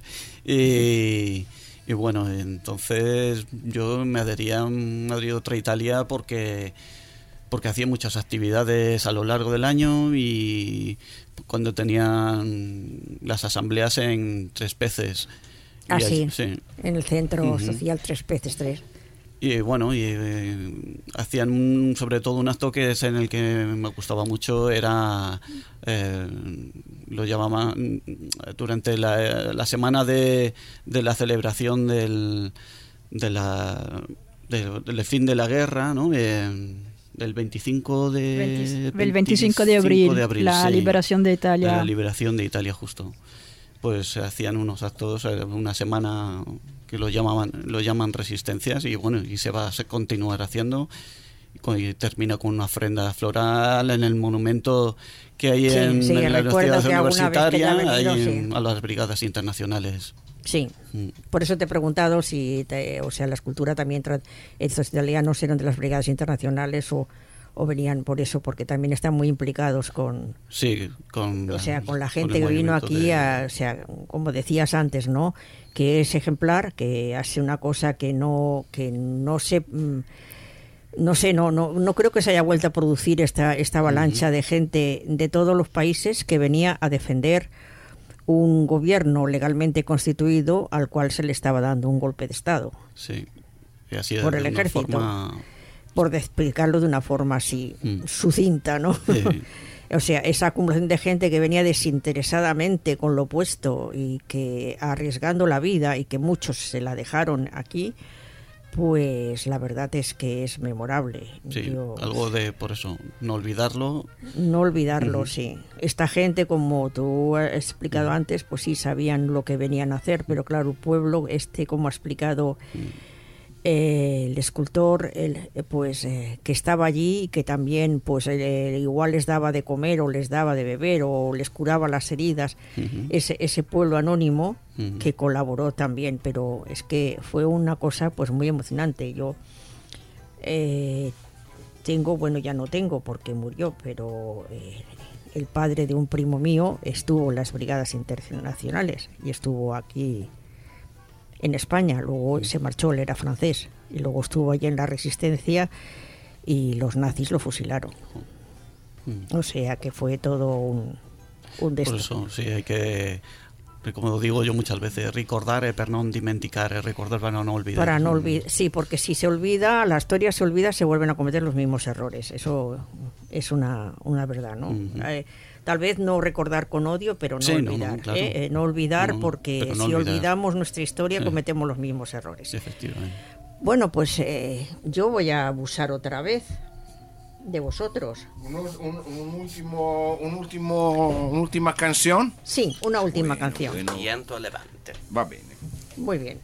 y, y bueno, entonces yo me adhería a Madrid Otra Italia porque porque hacía muchas actividades a lo largo del año y cuando tenían las asambleas en Tres Peces. Ah, Y ahí- sí, sí. en el Centro Ujú. Social Tres Peces Tres. Y bueno, y, eh, hacían un- sobre todo un acto que es en el que me gustaba mucho, era, eh, lo llamaban durante la, la semana de, de la celebración del, de la, de- del fin de la guerra, ¿no? Eh, del veinticinco de, El veinticinco de abril, la sí, liberación de Italia. de la liberación de Italia, justo. Pues se hacían unos actos, eh, una semana que lo llamaban lo llaman resistencias, y bueno, y se va a se- continuar haciendo, y co- y termina con una ofrenda floral en el monumento que hay Sí, en, sí, en la recuerdo ciudad que alguna vez que ya universitaria, ha venido, ahí sí. en- a las brigadas internacionales. Sí, Mm. por eso te he preguntado si, te- o sea, la escultura también, tra- estos italianos eran de las brigadas internacionales o, o venían por eso, porque también están muy implicados con, Sí, con, o sea, con la con gente el que vino movimiento aquí, de- a, o sea, como decías antes, ¿no? Que es ejemplar, que hace una cosa que no, que no se... mm, no sé, no, no, no creo que se haya vuelto a producir esta, esta avalancha de gente de todos los países que venía a defender un gobierno legalmente constituido al cual se le estaba dando un golpe de Estado, Sí, y así de por el una ejército. forma- por de- explicarlo de una forma así Mm. sucinta, ¿no? Sí. O sea, esa acumulación de gente que venía desinteresadamente con lo puesto y que arriesgando la vida y que muchos se la dejaron aquí, pues la verdad es que es memorable. Sí, Yo- algo de, por eso, no olvidarlo. No olvidarlo, Ujú. sí. Esta gente, como tú has explicado antes, pues sí sabían lo que venían a hacer, pero claro, el pueblo, este, como ha explicado eh, el escultor, el, eh, pues eh, que estaba allí y que también, pues eh, igual les daba de comer o les daba de beber o les curaba las heridas, Ujú. ese, ese pueblo anónimo Ujú. que colaboró también, pero es que fue una cosa pues muy emocionante. Yo eh, tengo, bueno, ya no tengo porque murió, pero eh, el padre de un primo mío estuvo en las brigadas internacionales y estuvo aquí en España, luego se marchó, él era francés, y luego estuvo allí en la resistencia y los nazis lo fusilaron. Mm. O sea que fue todo un, un Por destino. eso, sí, hay que, como digo yo muchas veces, recordar per non dimenticare, recordar para no olvidar. Para no olvidar, sí, porque si se olvida, la historia se olvida, se vuelven a cometer los mismos errores. Eso es una, una verdad, ¿no? Ujú. Eh, tal vez no recordar con odio, pero no Sí, no, no, olvidar. claro. ¿eh? Eh, no olvidar No, porque pero no si olvidar. olvidamos nuestra historia Sí. cometemos los mismos errores. Sí, efectivamente. Bueno, pues eh, yo voy a abusar otra vez de vosotros. Un, un, un último, un último, un'ultima canción. Sí, una última Bueno, canción. bueno. Viento levante. Va bene. Muy bien.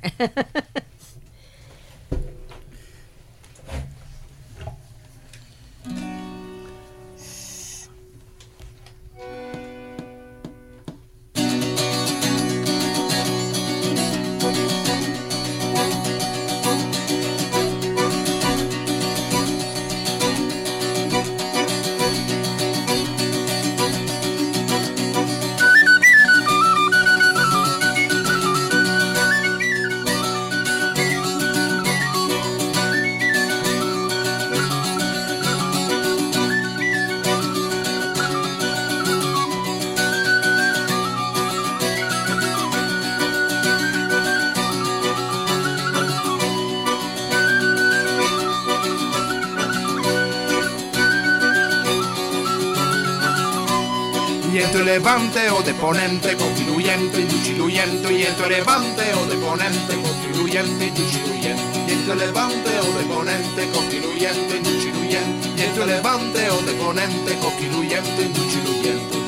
Viento levante o de ponente, concluyente, indulciluyente, viento levante o de ponente, concluyente, indulciluyente, viento levante o de ponente, concluyente, indulciluyente, viento levante o de ponente, concluyente, indulciluyente.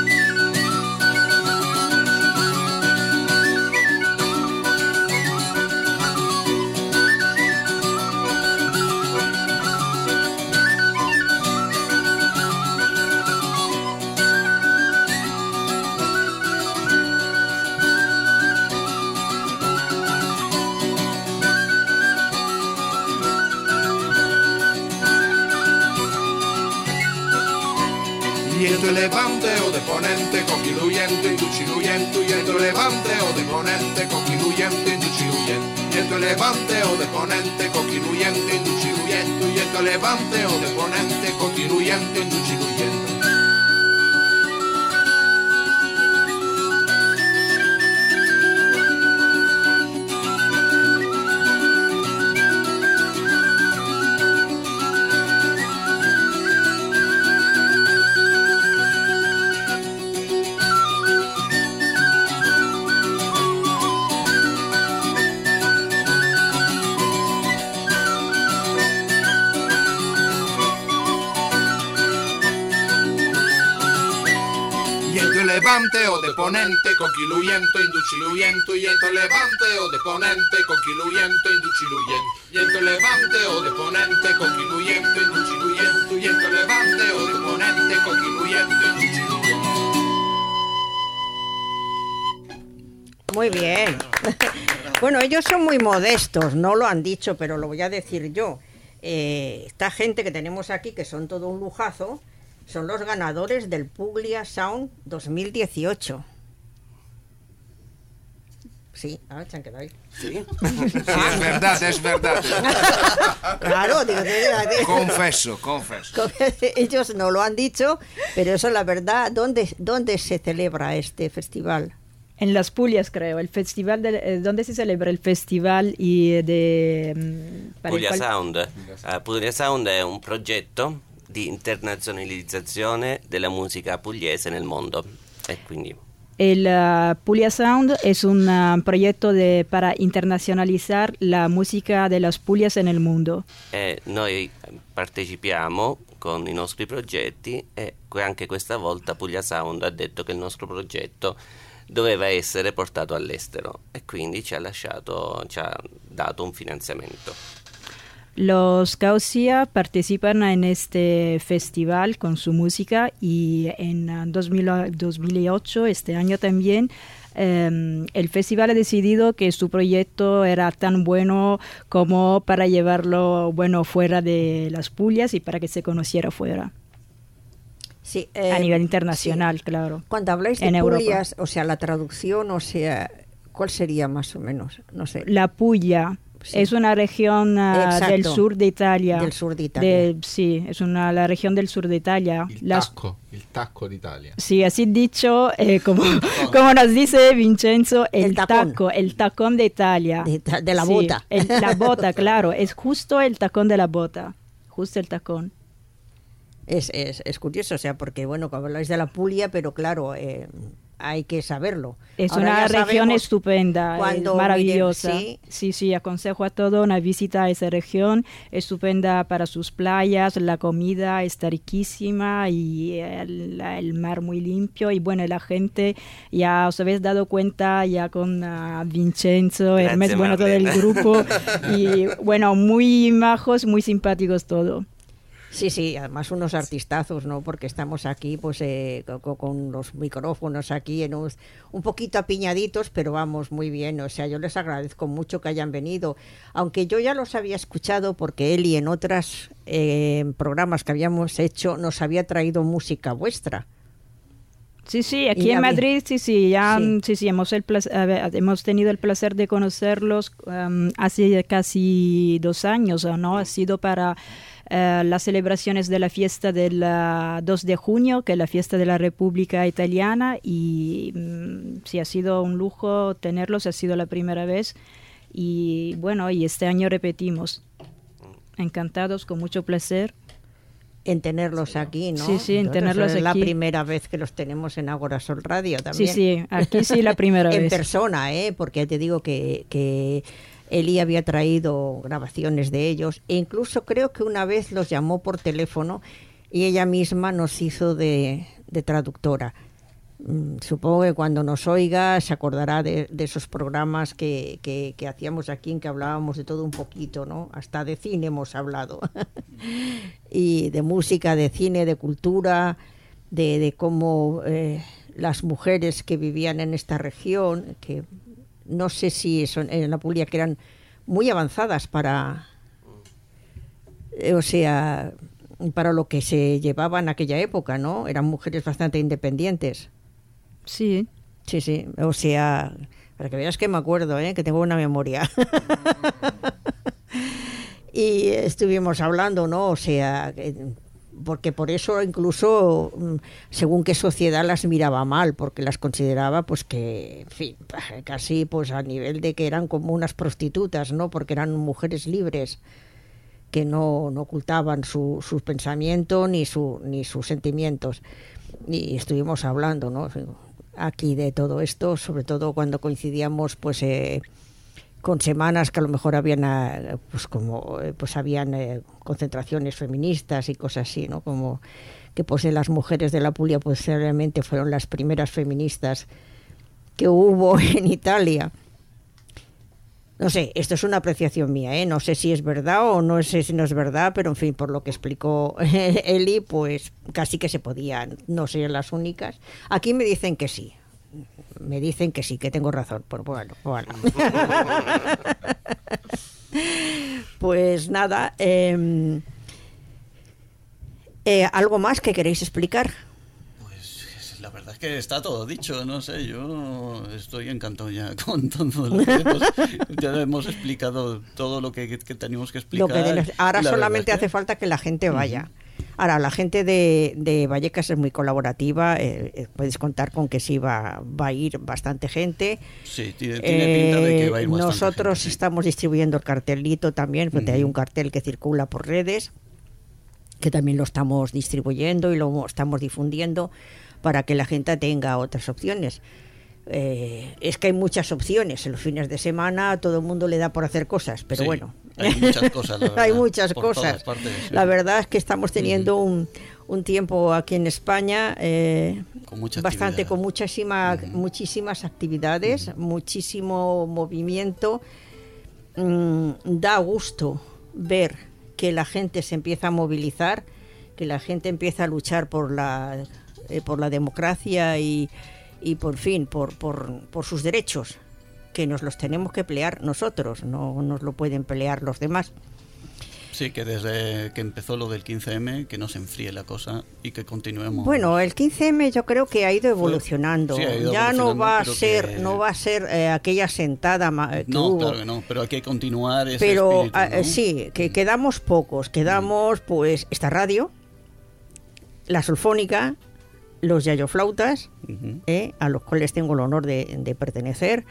Viento levante o de ponente, concluyente, indulciluyente, viento levante o de ponente, concluyente, indulciluyente, viento levante o de ponente, concluyente, indulciluyente, viento levante o de ponente, concluyente, indulciluyente. Levante o de ponente, concluyente, indulciluyente, viento levante o de ponente, concluyente, indulciluyente, viento levante o de ponente, concluyente, indulciluyente, viento levante o de ponente, concluyente, indulciluyente. Muy bien. Bueno, ellos son muy modestos, no lo han dicho, pero lo voy a decir yo. Eh, esta gente que tenemos aquí, que son todo un lujazo, son los ganadores del Puglia Sound dos mil dieciocho. Sí, ah, se han quedado ahí. Sí. Sí, es verdad, es verdad. Claro, digo, digo, digo. Confeso, confeso. Ellos no lo han dicho, pero eso es la verdad. ¿Dónde, dónde se celebra este festival? En Las Puglias, creo, el festival de, eh, donde se celebra el festival y de mm, para Puglia il qual- Sound. Uh, Puglia Sound è un progetto di internazionalizzazione della musica pugliese nel mondo e quindi El uh, Puglia Sound es un uh, proyecto de, para internacionalizar la música de las Puglias en el mundo. e noi partecipiamo con i nostri progetti e anche questa volta Puglia Sound ha detto che il nostro progetto doveva essere portato all'estero e quindi ci ha lasciato, ci ha dato un finanziamento. Los Causia participan en este festival con su música y en uh, dos mil, dos mil ocho, este año también, eh, el festival ha decidido que su proyecto era tan bueno como para llevarlo bueno fuera de las Puglias y para que se conociera fuera. Sí, eh, A nivel internacional, sí. claro. Cuando habláis de En Europa. Puglias, o sea, la traducción, o sea, ¿cuál sería más o menos? No sé. La Puglia Sí. es una región uh, Exacto. del sur de Italia. Del sur de Italia. De- sí, es una, la región del sur de Italia. Il Las- tacco, il tacco d'Italia. Sí, así dicho, eh, como, como nos dice Vincenzo, el, El tacón. taco, el tacón de Italia. De, ta- de la Sí, bota. el- la bota, claro, es justo el tacón de la bota, justo el tacón. Es, es, es curioso, o sea, porque, bueno, que habláis de la Puglia, pero claro, eh, hay que saberlo. Es Ahora una ya región sabemos estupenda, cuando maravillosa. miren, sí. sí, sí, aconsejo a todo una visita a esa región, estupenda para sus playas, la comida está riquísima y el, el mar muy limpio y bueno, la gente, ya os habéis dado cuenta ya con uh, Vincenzo, Grazie, Hermes, bueno, todo el Marlene. grupo y bueno, muy majos, muy simpáticos todo. Sí, sí, además unos artistazos, ¿no? Porque estamos aquí, pues, eh, con, con los micrófonos aquí, en unos, un poquito apiñaditos, pero vamos, muy bien. O sea, yo les agradezco mucho que hayan venido. Aunque yo ya los había escuchado, porque Eli en otros eh, programas que habíamos hecho nos había traído música vuestra. Sí, sí, Y aquí ya en vi- Madrid, sí, sí, ya, Sí. sí, sí, hemos, el placer- a ver, hemos tenido el placer de conocerlos um, hace casi dos años, ¿no? Ha sido para eh, las celebraciones de la fiesta del ah, dos de junio, que es la fiesta de la República Italiana, y mm, sí, ha sido un lujo tenerlos, ha sido la primera vez, y bueno, y este año repetimos. Encantados, con mucho placer. En tenerlos aquí, ¿no? Sí, sí, en Entonces, tenerlos es la aquí. primera vez que los tenemos en Ágora Sol Radio también. Sí, sí, aquí sí la primera En vez. persona, ¿eh? Porque ya te digo que, que Eli había traído grabaciones de ellos e incluso creo que una vez los llamó por teléfono y ella misma nos hizo de, de traductora. Mm, Supongo que cuando nos oiga se acordará de, de esos programas que, que, que hacíamos aquí en que hablábamos de todo un poquito, ¿no? Hasta de cine hemos hablado. Y de música, de cine, de cultura, de, de cómo eh, las mujeres que vivían en esta región, que no sé si son en la Puglia, que eran muy avanzadas para, eh, o sea, para lo que se llevaba en aquella época, ¿no? Eran mujeres bastante independientes. Sí. Sí, sí, o sea, para que veas que me acuerdo, ¿eh? Que tengo una memoria. Y estuvimos hablando, ¿no? O sea, que- porque por eso incluso mm, según qué sociedad las miraba mal, porque las consideraba pues que, en fin, casi pues a nivel de que eran como unas prostitutas, ¿no? Porque eran mujeres libres que no, no ocultaban su, su pensamiento ni, su, ni sus sentimientos. Y estuvimos hablando, ¿no? Aquí de todo esto, sobre todo cuando coincidíamos pues eh, con semanas que a lo mejor habían eh, pues como eh, pues habían eh, concentraciones feministas y cosas así, ¿no? Como que pues las mujeres de la Puglia pues realmente fueron las primeras feministas que hubo en Italia. No sé, esto es una apreciación mía, ¿eh? No sé si es verdad o no sé si no es verdad, pero en fin, por lo que explicó Eli, pues casi que se podían, no ser las únicas. Aquí me dicen que sí, me dicen que sí, que tengo razón, pues bueno, bueno. Pues nada, eh, eh, ¿algo más que queréis explicar? Pues la verdad es que está todo dicho, no sé, yo estoy encantado ya con todo lo que hemos, ya hemos explicado todo lo que, que teníamos que explicar. Lo que de los- ahora La solamente verdad es que- hace falta que la gente vaya. Ahora, la gente de, de Vallecas es muy colaborativa, eh, eh, podéis contar con que sí va, va a ir bastante gente. Sí, tiene, tiene pinta de que va a ir Eh, bastante Nosotros gente, sí. estamos distribuyendo el cartelito también, porque Ujú. hay un cartel que circula por redes, que también lo estamos distribuyendo y lo estamos difundiendo para que la gente tenga otras opciones. Eh, es que hay muchas opciones. En los fines de semana todo el mundo le da por hacer cosas, pero Sí, bueno. hay muchas cosas, la verdad, Hay muchas por cosas. todas partes, sí. La verdad es que estamos teniendo un, un tiempo aquí en España eh, Con mucha bastante, actividad. con muchísima, muchísimas actividades, muchísimo movimiento. Mm, da gusto ver que la gente se empieza a movilizar, que la gente empieza a luchar por la, eh, por la democracia y, y por fin, por, por, por sus derechos, que nos los tenemos que pelear nosotros, no nos lo pueden pelear los demás. Sí, que desde que empezó lo del quince eme, que no se enfríe la cosa y que continuemos. Bueno, el quince eme yo creo que ha ido evolucionando. Sí, ha ido ya no evolucionando, va a pero ser, que- no va a ser eh, aquella sentada ma- que No, hubo. claro que no, pero hay que continuar ese Pero espíritu, ah, ¿no? eh, sí, que quedamos pocos. Quedamos pues esta radio, la Sulfónica, los yayoflautas, Ujú. eh, a los cuales tengo el honor de, de pertenecer.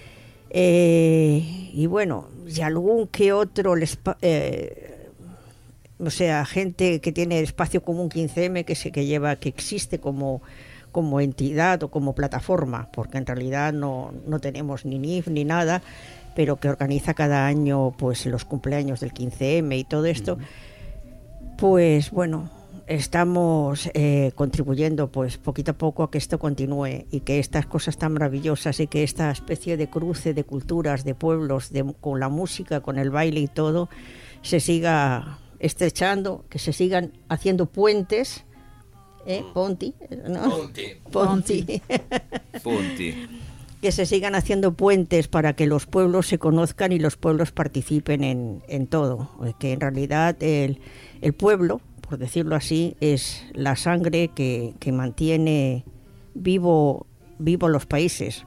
Eh, y bueno, y algún que otro, les pa- eh, o sea, gente que tiene espacio común quince eme, que se que lleva, que existe como, como entidad o como plataforma, porque en realidad no, no tenemos ni N I F ni nada, pero que organiza cada año pues los cumpleaños del quince eme y todo esto, pues bueno, estamos eh, contribuyendo pues poquito a poco a que esto continúe y que estas cosas tan maravillosas y que esta especie de cruce de culturas, de pueblos, de, con la música, con el baile y todo, se siga estrechando, que se sigan haciendo puentes, ¿eh? Ponti, ¿no? Ponti. Ponti. Ponti. Que se sigan haciendo puentes para que los pueblos se conozcan y los pueblos participen en, en todo, que en realidad el, el pueblo, por decirlo así, es la sangre que, que mantiene vivo, vivo los países,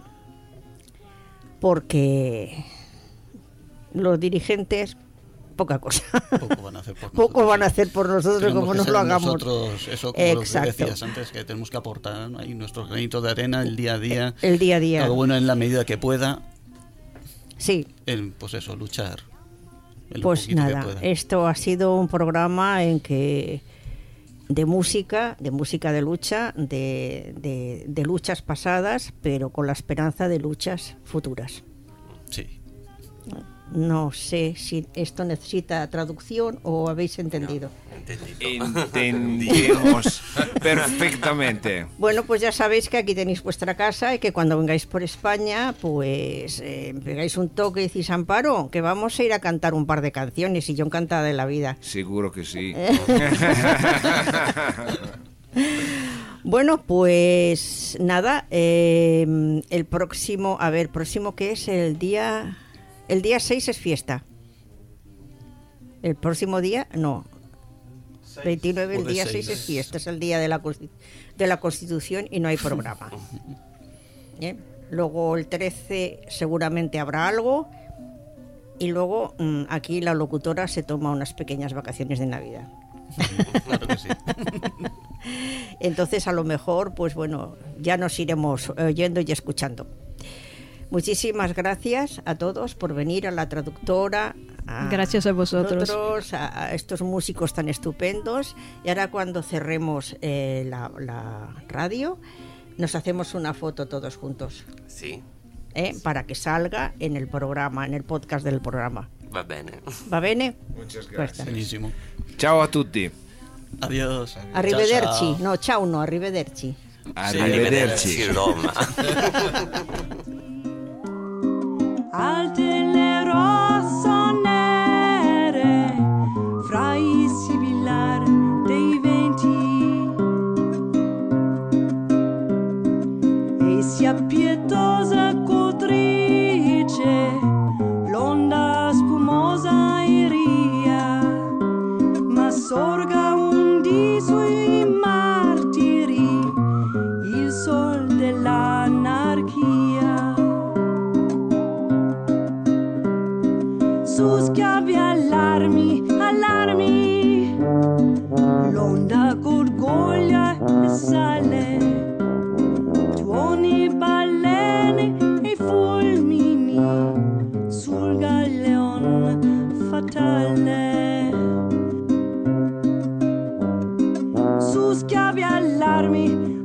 porque los dirigentes poca cosa. Poco van a hacer por Poco nosotros, van a sí. hacer por nosotros Tenemos como que nos ser lo hagamos. Nosotros, eso como Exacto. lo que decías antes, que tenemos que aportar, ¿no? Ahí nuestro granito de arena, el día a día. El día a día. Algo bueno en la medida que pueda. Sí. El, pues eso, luchar. En lo Pues poquito que nada, pueda. esto ha sido un programa en que de música, de música de lucha, de, de, de luchas pasadas, pero con la esperanza de luchas futuras. Sí. No sé si esto necesita traducción o habéis entendido. Entendemos perfectamente. Bueno, pues ya sabéis que aquí tenéis vuestra casa y que cuando vengáis por España, pues eh, pegáis un toque y decís, Amparo, que vamos a ir a cantar un par de canciones y yo encantada de la vida. Seguro que sí. Bueno, pues nada, eh, el próximo, a ver, próximo que es el día, el día seis es fiesta. El próximo día, no, veintinueve, el Jueves día seis. seis es fiesta, es el día de la, consti- de la Constitución y no hay programa. ¿Eh? Luego el trece seguramente habrá algo y luego mm, aquí la locutora se toma unas pequeñas vacaciones de Navidad. Claro que sí. Entonces a lo mejor, pues bueno, ya nos iremos oyendo y escuchando. Muchísimas gracias a todos por venir, a la traductora. A Gracias a vosotros. nosotros, a, a estos músicos tan estupendos. Y ahora cuando cerremos eh, la, la radio, nos hacemos una foto todos juntos. Sì, ¿eh? Para que salga en el programa, en el podcast del programa. va bene. ¿Va bene? Muchas gracias. Buenísimo. Ciao a tutti. Adiós. Arrivederci. Chao, chao. No, ciao no, arrivederci. Arrivederci. Roma. Alte le rossonere fra i sibillar dei venti e sia pietosa cotrice l'onda spumosa iria ma sorga un dì sui martiri il sol dell'anarchia. Su schiavi allarmi, allarmi, l'onda gorgoglia e sale, tuoni balene e fulmini sul galleon fatale. Su schiavi allarmi,